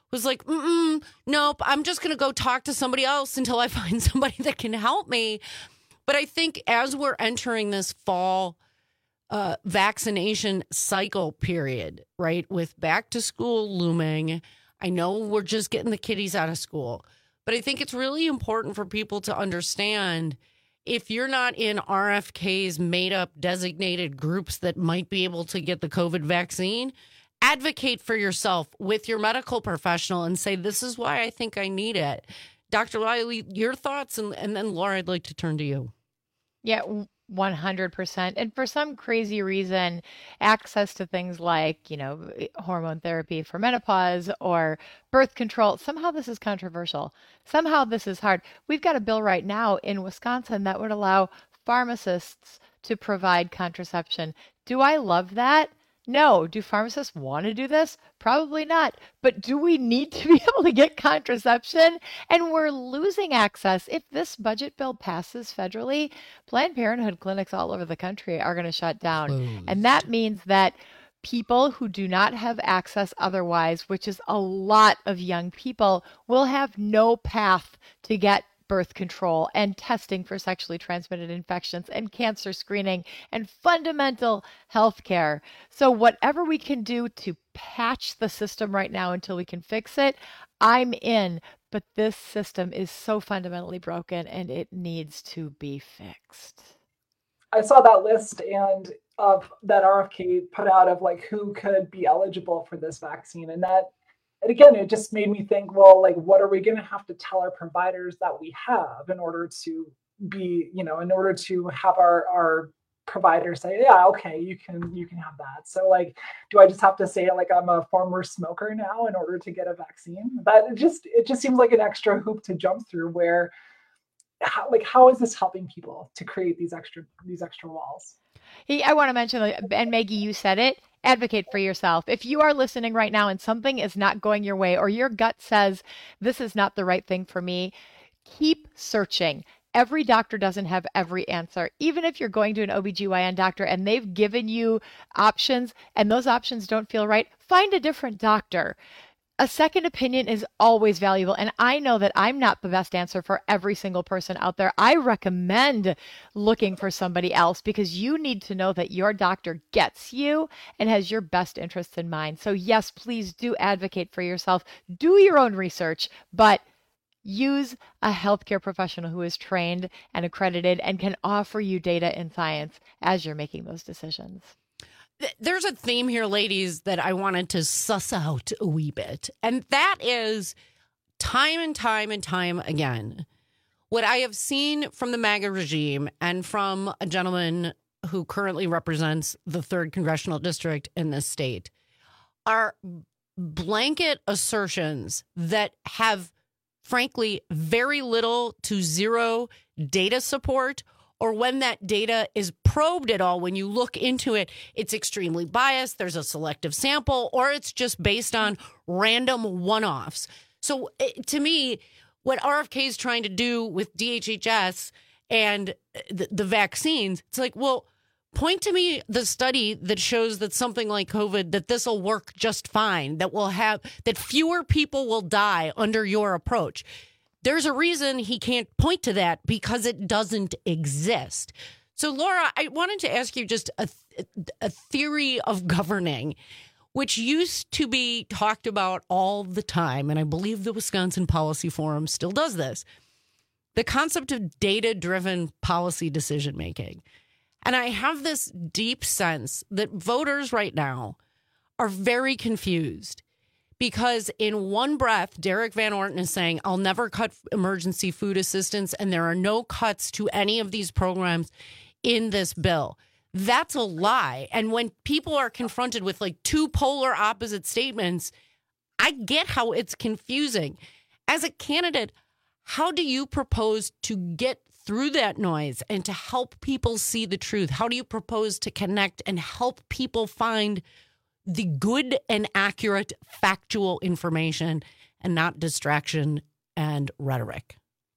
was like, Mm-mm, nope, I'm just going to go talk to somebody else until I find somebody that can help me. But I think as we're entering this fall uh, vaccination cycle period, right, with back to school looming, I know we're just getting the kiddies out of school, but I think it's really important for people to understand if you're not in R F K's made up designated groups that might be able to get the COVID vaccine, advocate for yourself with your medical professional and say, this is why I think I need it. Doctor Wiley, your thoughts, and, and then Laura, I'd like to turn to you. Yeah, one hundred percent. And for some crazy reason, access to things like, you know, hormone therapy for menopause or birth control, somehow this is controversial. Somehow this is hard. We've got a bill right now in Wisconsin that would allow pharmacists to provide contraception. Do I love that? No. Do pharmacists want to do this? Probably not. But do we need to be able to get contraception? And we're losing access. If this budget bill passes federally, Planned Parenthood clinics all over the country are going to shut down. Closed. And that means that people who do not have access otherwise, which is a lot of young people, will have no path to get birth control and testing for sexually transmitted infections and cancer screening and fundamental health care. So whatever we can do to patch the system right now until we can fix it, I'm in. But this system is so fundamentally broken and it needs to be fixed. I saw that list and of that R F K put out of like who could be eligible for this vaccine. And that And again, it just made me think, well, like, what are we going to have to tell our providers that we have in order to be, you know, in order to have our, our providers say, yeah, okay, you can, you can have that. So like, do I just have to say like, I'm a former smoker now in order to get a vaccine? That it just, it just seems like an extra hoop to jump through where, how, like, how is this helping people to create these extra, these extra walls? Hey, I want to mention, and Maggie, you said it, advocate for yourself. If you are listening right now and something is not going your way or your gut says, this is not the right thing for me, keep searching. Every doctor doesn't have every answer. Even if you're going to an O B G Y N doctor and they've given you options and those options don't feel right, find a different doctor. A second opinion is always valuable. And I know that I'm not the best answer for every single person out there. I recommend looking for somebody else because you need to know that your doctor gets you and has your best interests in mind. So yes, please do advocate for yourself. Do your own research, but use a healthcare professional who is trained and accredited and can offer you data and science as you're making those decisions. There's a theme here, ladies, that I wanted to suss out a wee bit. And that is time and time and time again, what I have seen from the MAGA regime and from a gentleman who currently represents the third congressional district in this state are blanket assertions that have, frankly, very little to zero data support. Or when that data is probed at all, when you look into it, it's extremely biased, there's a selective sample, or it's just based on random one-offs. So to me, what R F K is trying to do with D H H S and the, the vaccines, it's like, well, point to me the study that shows that something like COVID, that this will work just fine, that will have, that fewer people will die under your approach. There's a reason he can't point to that because it doesn't exist. So, Laura, I wanted to ask you just a, a theory of governing, which used to be talked about all the time. And I believe the Wisconsin Policy Forum still does this. The concept of data-driven policy decision-making. And I have this deep sense that voters right now are very confused. Because in one breath, Derek Van Orton is saying, I'll never cut emergency food assistance, and there are no cuts to any of these programs in this bill. That's a lie. And when people are confronted with like two polar opposite statements, I get how it's confusing. As a candidate, how do you propose to get through that noise and to help people see the truth? How do you propose to connect and help people find the good and accurate factual information and not distraction and rhetoric?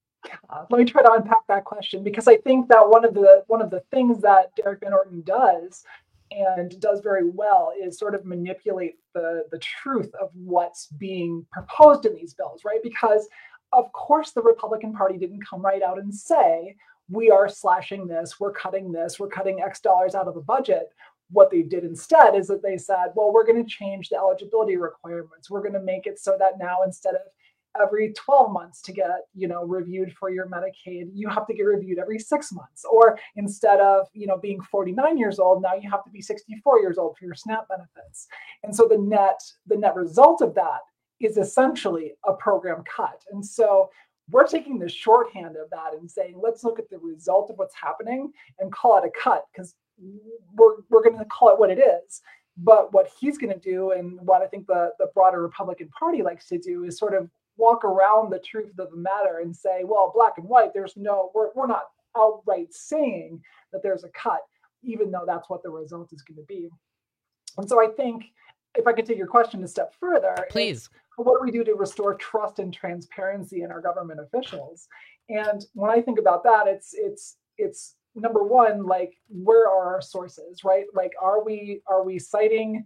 Uh, let me try to unpack that question, because I think that one of the one of the things that Derek Van Orton does and does very well is sort of manipulate the, the truth of what's being proposed in these bills, right? Because of course the Republican Party didn't come right out and say, we are slashing this, we're cutting this, we're cutting X dollars out of the budget. What they did instead is that they said, well, we're going to change the eligibility requirements. We're going to make it so that now instead of every twelve months to get, you know, reviewed for your Medicaid, you have to get reviewed every six months. Or instead of, you know, being forty-nine years old, now you have to be sixty-four years old for your SNAP benefits. And so the net, the net result of that is essentially a program cut. And so we're taking the shorthand of that and saying, let's look at the result of what's happening and call it a cut, because we're, we're going to call it what it is. But what he's going to do, and what I think the, the broader Republican Party likes to do, is sort of walk around the truth of the matter and say, well, black and white, there's no, we're, we're not outright saying that there's a cut, even though that's what the result is going to be. And so I think, if I could take your question a step further, please, what do we do to restore trust and transparency in our government officials? And when I think about that, it's it's it's number one, like, where are our sources, right? Like, are we are we citing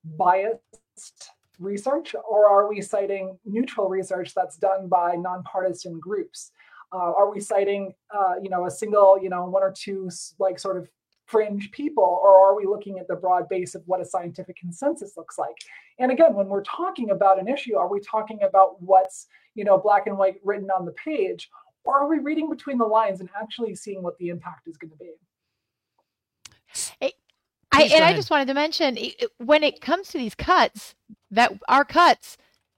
biased research, or are we citing neutral research that's done by nonpartisan groups? Uh, are we citing, uh, you know, a single, you know, one or two, like, sort of fringe people, or are we looking at the broad base of what a scientific consensus looks like? And again, when we're talking about an issue, are we talking about what's, you know, black and white written on the page, or are we reading between the lines and actually seeing what the impact is going to be? Hey, I, and I just wanted to mention, when it comes to these cuts, that are cuts,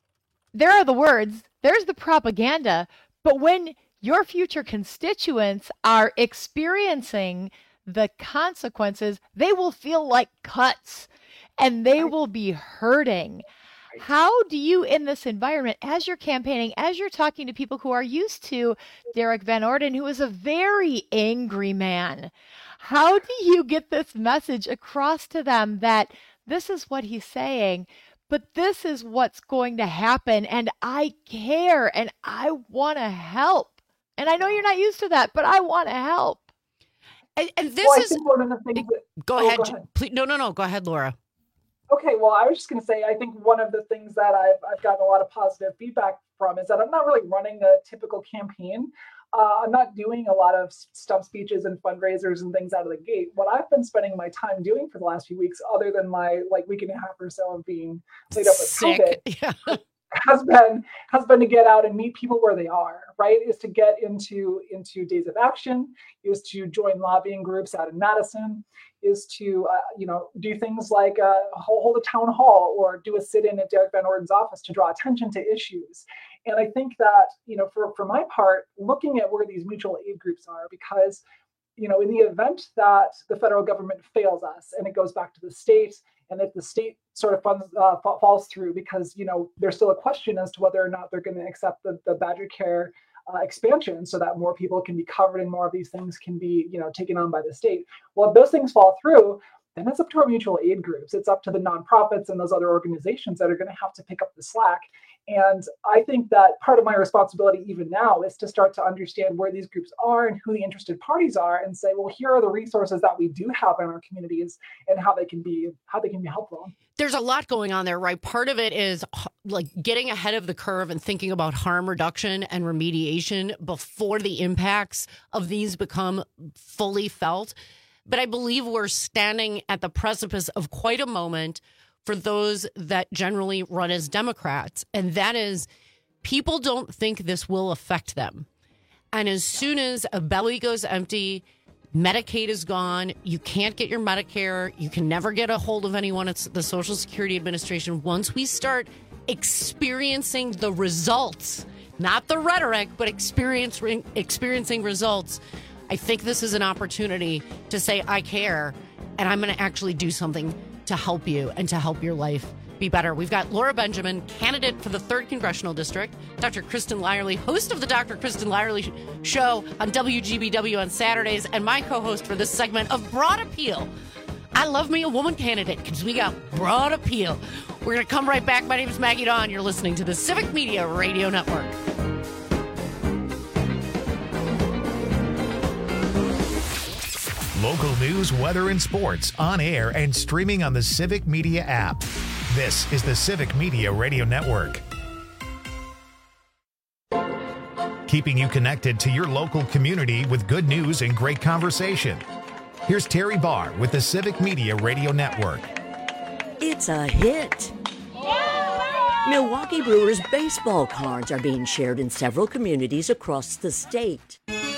there are the words, there's the propaganda, but when your future constituents are experiencing the consequences, they will feel like cuts and they will be hurting. How do you, in this environment, as you're campaigning, as you're talking to people who are used to Derek Van Orden, who is a very angry man, how do you get this message across to them that this is what he's saying, but this is what's going to happen, and I care, and I want to help? And I know you're not used to that, but I want to help. And, and this well, is one of the things that, go, oh, ahead. go ahead. Please, no, no, no. Go ahead, Laura. Okay, well, I was just going to say, I think one of the things that I've, I've gotten a lot of positive feedback from is that I'm not really running a typical campaign. Uh, I'm not doing a lot of stump speeches and fundraisers and things out of the gate. What I've been spending my time doing for the last few weeks, other than my like week and a half or so of being laid up with Sick. COVID, Yeah. has been has been to get out and meet people where they are, right? Is to get into into Days of Action, is to join lobbying groups out in Madison, is to uh, you know do things like uh, hold a town hall or do a sit-in at Derek Van Orden's office to draw attention to issues. And I think that, you know, for for my part, looking at where these mutual aid groups are, because, you know, in the event that the federal government fails us and it goes back to the state, and if the state sort of funds, uh, falls through, because, you know, there's still a question as to whether or not they're going to accept the, the Badger Care uh, expansion so that more people can be covered and more of these things can be, you know, taken on by the state. Well, if those things fall through, then it's up to our mutual aid groups. It's up to the nonprofits and those other organizations that are going to have to pick up the slack. And I think that part of my responsibility even now is to start to understand where these groups are and who the interested parties are, and say, well, here are the resources that we do have in our communities and how they can be how they can be helpful. There's a lot going on there, right? Part of it is like getting ahead of the curve and thinking about harm reduction and remediation before the impacts of these become fully felt. But I believe we're standing at the precipice of quite a moment for those that generally run as Democrats. And that is, people don't think this will affect them. And as soon as a belly goes empty, Medicaid is gone, you can't get your Medicare, you can never get a hold of anyone at the Social Security Administration. Once we start experiencing the results, not the rhetoric, but experiencing, experiencing results, I think this is an opportunity to say, I care, and I'm going to actually do something to help you and to help your life be better. We've got Laura Benjamin, candidate for the third Congressional District, Doctor Kristen Lyerly, host of the Doctor Kristen Lyerly Show on W G B W on Saturdays, and my co-host for this segment of Broad Appeal. I love me a woman candidate because we got broad appeal. We're going to come right back. My name is Maggie Dawn. You're listening to the Civic Media Radio Network. Local news, weather, and sports on air and streaming on the Civic Media app. This is the Civic Media Radio Network. Keeping you connected to your local community with good news and great conversation. Here's Terry Barr with the Civic Media Radio Network. It's a hit. Milwaukee Brewers baseball cards are being shared in several communities across the state.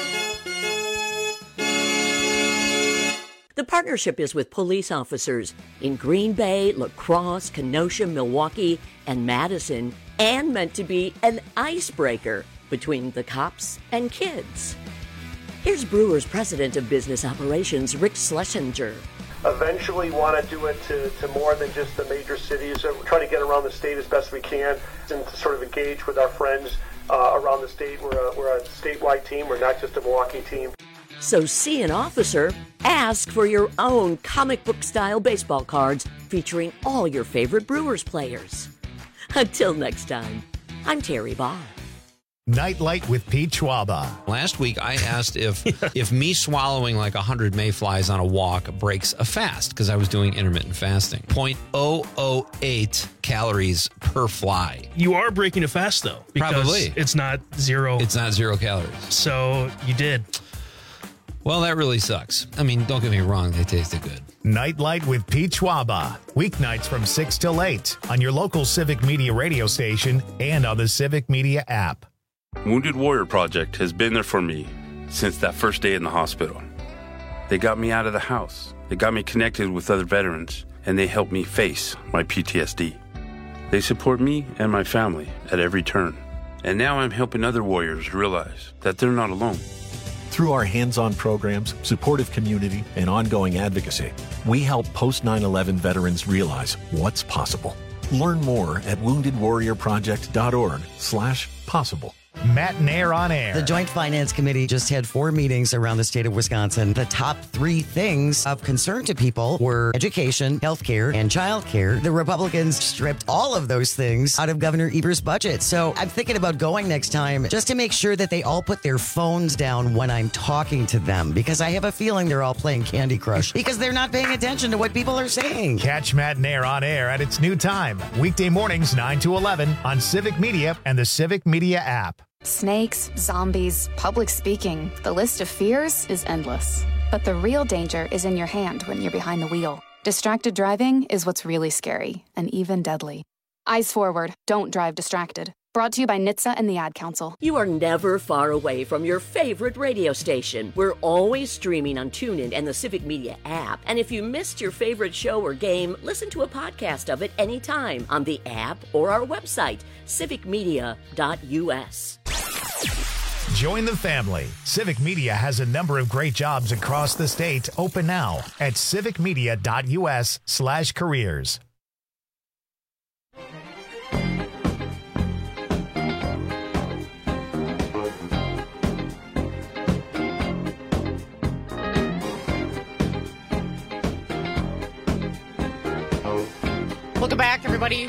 The partnership is with police officers in Green Bay, La Crosse, Kenosha, Milwaukee, and Madison, and meant to be an icebreaker between the cops and kids. Here's Brewers President of Business Operations, Rick Schlesinger. Eventually want to do it to, to more than just the major cities. So we're trying to get around the state as best we can and to sort of engage with our friends uh, around the state. We're a, we're a statewide team. We're not just a Milwaukee team. So see an officer, ask for your own comic book style baseball cards featuring all your favorite Brewers players. Until next time, I'm Terry Barr. Nightlight with Pete Schwaba. Last week, I asked if if me swallowing like one hundred mayflies on a walk breaks a fast, because I was doing intermittent fasting. zero point zero zero eight calories per fly. You are breaking a fast, though. Because Probably. It's not zero. It's not zero calories. So you did. Well, that really sucks. I mean, don't get me wrong. They tasted good. Nightlight with Pete Schwaba. Weeknights from six till eight on your local Civic Media radio station and on the Civic Media app. Wounded Warrior Project has been there for me since that first day in the hospital. They got me out of the house. They got me connected with other veterans, and they helped me face my P T S D. They support me and my family at every turn. And now I'm helping other warriors realize that they're not alone. Through our hands-on programs, supportive community, and ongoing advocacy, we help post nine eleven veterans realize what's possible. Learn more at wounded warrior project dot org slash possible. Matt and Air on Air. The Joint Finance Committee just had four meetings around the state of Wisconsin. The top three things of concern to people were education, healthcare, and childcare. The Republicans stripped all of those things out of Governor Evers' budget. So I'm thinking about going next time just to make sure that they all put their phones down when I'm talking to them, because I have a feeling they're all playing Candy Crush because they're not paying attention to what people are saying. Catch Matt and Air on Air at its new time. Weekday mornings, nine to eleven on Civic Media and the Civic Media app. Snakes, zombies, public speaking. The list of fears is endless. But the real danger is in your hand when you're behind the wheel. Distracted driving is what's really scary and even deadly. Eyes forward. Don't drive distracted. Brought to you by N H T S A and the Ad Council. You are never far away from your favorite radio station. We're always streaming on TuneIn and the Civic Media app. And if you missed your favorite show or game, listen to a podcast of it anytime on the app or our website, civic media dot u s. Join the family. Civic Media has a number of great jobs across the state open now at civic media dot u s slash careers. Welcome back, everybody.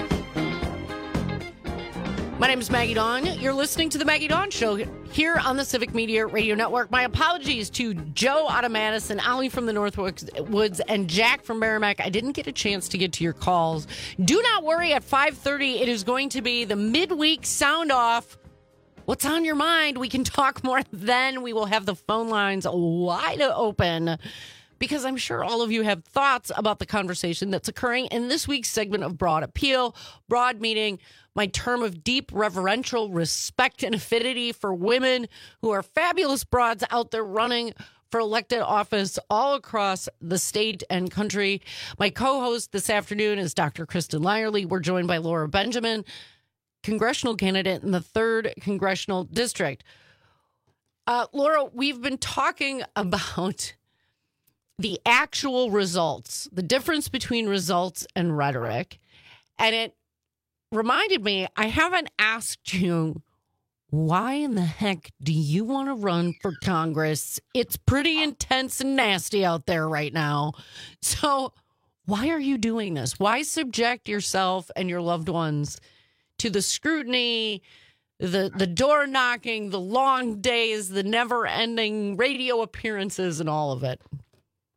My name is Maggie Dawn. You're listening to the Maggie Dawn Show here on the Civic Media Radio Network. My apologies to Joe out of Madison, Ollie from the Northwoods, and Jack from Merrimack. I didn't get a chance to get to your calls. Do not worry. At five thirty, it is going to be the midweek sound off. What's on your mind? We can talk more then. We will have the phone lines wide open, because I'm sure all of you have thoughts about the conversation that's occurring in this week's segment of Broad Appeal. Broad meaning my term of deep reverential respect and affinity for women who are fabulous broads out there running for elected office all across the state and country. My co-host this afternoon is Doctor Kristen Lyerly. We're joined by Laura Benjamin, congressional candidate in the third Congressional District. Uh, Laura, we've been talking about the actual results, the difference between results and rhetoric. And it reminded me, I haven't asked you, why in the heck do you want to run for Congress? It's pretty intense and nasty out there right now. So why are you doing this? Why subject yourself and your loved ones to the scrutiny, the, the door knocking, the long days, the never ending radio appearances and all of it?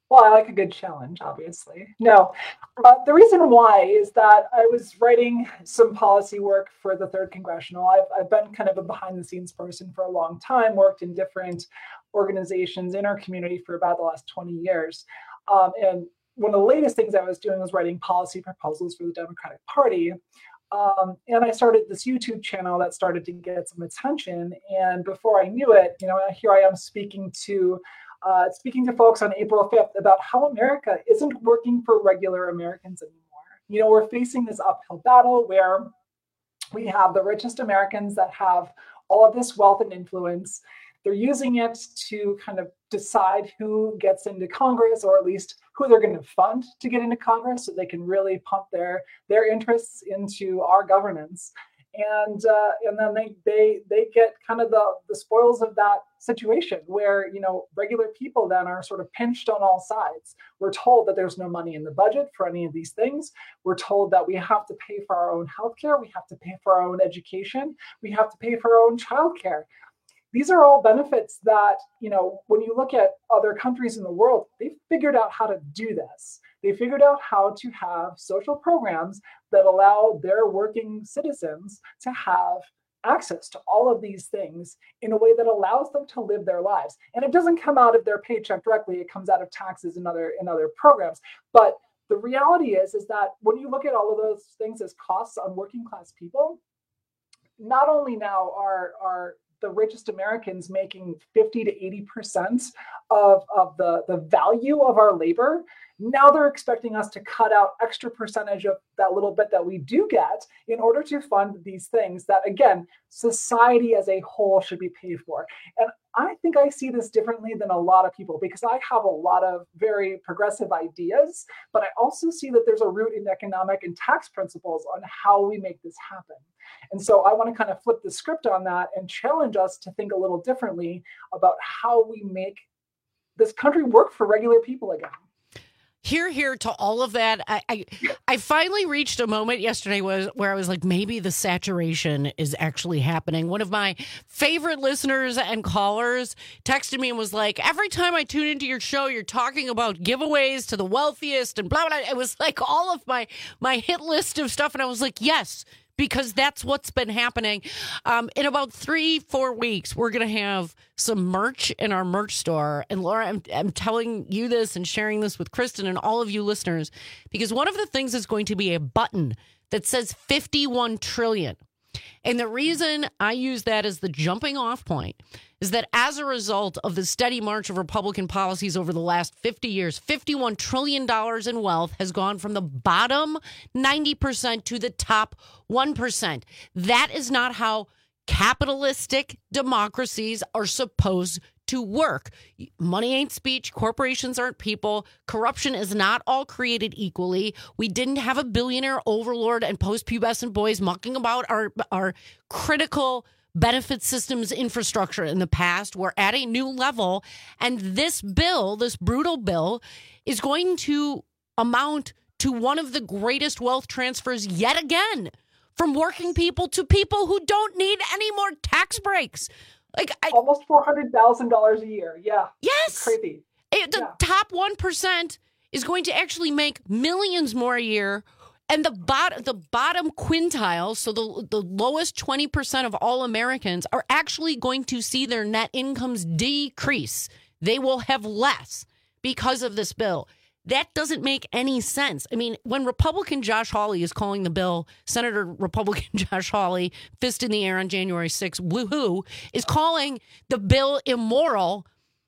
Well, I like a good challenge, obviously. No, uh, the reason why is that I was writing some policy work for the third Congressional. I've, I've been kind of a behind-the-scenes person for a long time, worked in different organizations in our community for about the last twenty years. Um, and one of the latest things I was doing was writing policy proposals for the Democratic Party. Um, and I started this YouTube channel that started to get some attention. And before I knew it, you know, here I am speaking to Uh, speaking to folks on April fifth about how America isn't working for regular Americans anymore. You know, we're facing this uphill battle where we have the richest Americans that have all of this wealth and influence. They're using it to kind of decide who gets into Congress, or at least who they're going to fund to get into Congress, so they can really pump their their interests into our governance. And uh, and then they they they get kind of the, the spoils of that situation where, you know, regular people then are sort of pinched on all sides. We're told that there's no money in the budget for any of these things. We're told that we have to pay for our own healthcare. We have to pay for our own education. We have to pay for our own childcare. These are all benefits that, you know, when you look at other countries in the world, they've figured out how to do this. They figured out how to have social programs that allow their working citizens to have access to all of these things in a way that allows them to live their lives. And it doesn't come out of their paycheck directly. It comes out of taxes and other, and other programs. But the reality is, is that when you look at all of those things as costs on working class people, not only now are, are the richest Americans making fifty to eighty percent of, of the, the value of our labor, now they're expecting us to cut out extra percentage of that little bit that we do get in order to fund these things that, again, society as a whole should be paid for. And I think I see this differently than a lot of people, because I have a lot of very progressive ideas, but I also see that there's a root in economic and tax principles on how we make this happen. And so I want to kind of flip the script on that and challenge us to think a little differently about how we make this country work for regular people again. Here, here to all of that. I, I, I finally reached a moment yesterday was where I was like, maybe the saturation is actually happening. One of my favorite listeners and callers texted me and was like, every time I tune into your show, you're talking about giveaways to the wealthiest and blah, blah, blah. It was like all of my, my hit list of stuff. And I was like, yes, because that's what's been happening. Um, in about three, four weeks, we're going to have some merch in our merch store. And Laura, I'm, I'm telling you this and sharing this with Kristen and all of you listeners, because one of the things is going to be a button that says fifty-one trillion. And the reason I use that as the jumping off point is that as a result of the steady march of Republican policies over the last fifty years, fifty-one trillion dollars in wealth has gone from the bottom ninety percent to the top one percent. That is not how capitalistic democracies are supposed to work. Money ain't speech. Corporations aren't people. Corruption is not all created equally. We didn't have a billionaire overlord and post-pubescent boys mucking about our, our critical benefit systems infrastructure in the past. We're at a new level. And this bill, this brutal bill, is going to amount to one of the greatest wealth transfers yet again, from working people to people who don't need any more tax breaks. Like I, almost four hundred thousand dollars a year. Yeah. Yes. It's crazy. It, the yeah. top one percent is going to actually make millions more a year. And the bot, the bottom quintile, so the, the lowest twenty percent of all Americans, are actually going to see their net incomes decrease. They will have less because of this bill. That doesn't make any sense. I mean, when Republican Josh Hawley is calling the bill, Senator Republican Josh Hawley, fist in the air on January sixth, woohoo, is calling the bill immoral.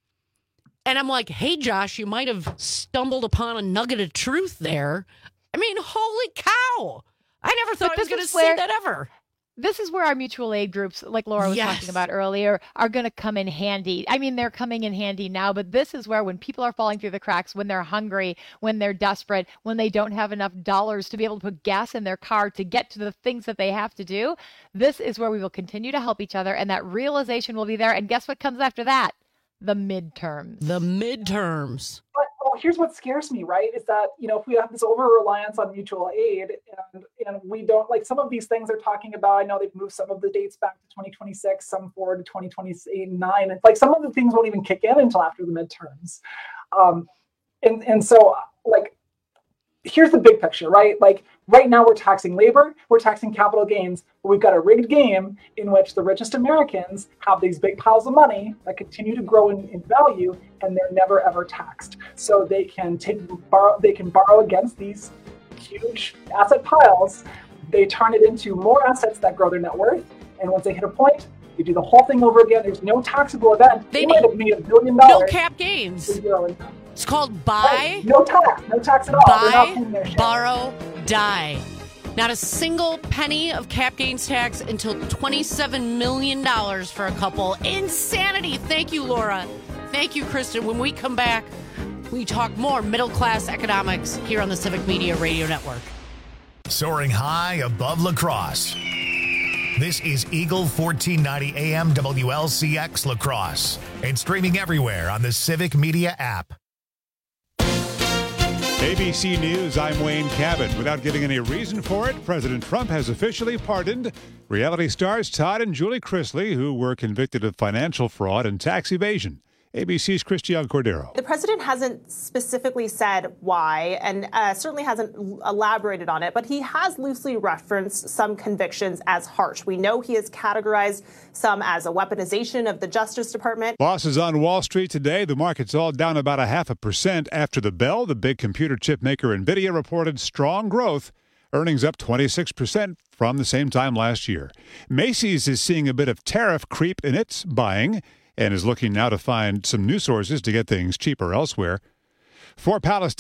And I'm like, hey, Josh, you might have stumbled upon a nugget of truth there. I mean, holy cow. I never thought I was going to say that ever. This is where our mutual aid groups, like Laura was yes. talking about earlier, are going to come in handy. I mean, they're coming in handy now, but this is where when people are falling through the cracks, when they're hungry, when they're desperate, when they don't have enough dollars to be able to put gas in their car to get to the things that they have to do, this is where we will continue to help each other, and that realization will be there. And guess what comes after that? The midterms. The midterms. But well, here's what scares me, right? Is that, you know, if we have this over-reliance on mutual aid and, and we don't, like some of these things they're talking about, I know they've moved some of the dates back to twenty twenty-six, some forward to twenty twenty-nine. It's like some of the things won't even kick in until after the midterms. Um, And and so, like, here's the big picture, right? Like, right now we're taxing labor, we're taxing capital gains, but we've got a rigged game in which the richest Americans have these big piles of money that continue to grow in, in value, and they're never ever taxed. So they can take borrow, they can borrow against these huge asset piles. They turn it into more assets that grow their net worth, and once they hit a point, they do the whole thing over again. There's no taxable event. They They might have made a billion dollars. No cap gains. with zero income. It's called buy, Right. No tax. No tax at all. They're not buy, paying their share. borrow, die. Not a single penny of cap gains tax until twenty-seven million dollars for a couple. Insanity. Thank you, Laura. Thank you, Kristen. When we come back, we talk more middle class economics here on the Civic Media Radio Network. Soaring high above La Crosse. This is Eagle fourteen ninety A M W L C X La Crosse and streaming everywhere on the Civic Media app. A B C News, I'm Wayne Cabot. Without giving any reason for it, President Trump has officially pardoned reality stars Todd and Julie Chrisley, who were convicted of financial fraud and tax evasion. A B C's Christiane Cordero. The president hasn't specifically said why and uh, certainly hasn't elaborated on it, but he has loosely referenced some convictions as harsh. We know he has categorized some as a weaponization of the Justice Department. Losses on Wall Street today. The market's all down about a half a percent after the bell. The big computer chip maker NVIDIA reported strong growth. Earnings up twenty-six percent from the same time last year. Macy's is seeing a bit of tariff creep in its buying and is looking now to find some new sources to get things cheaper elsewhere. For Palestine.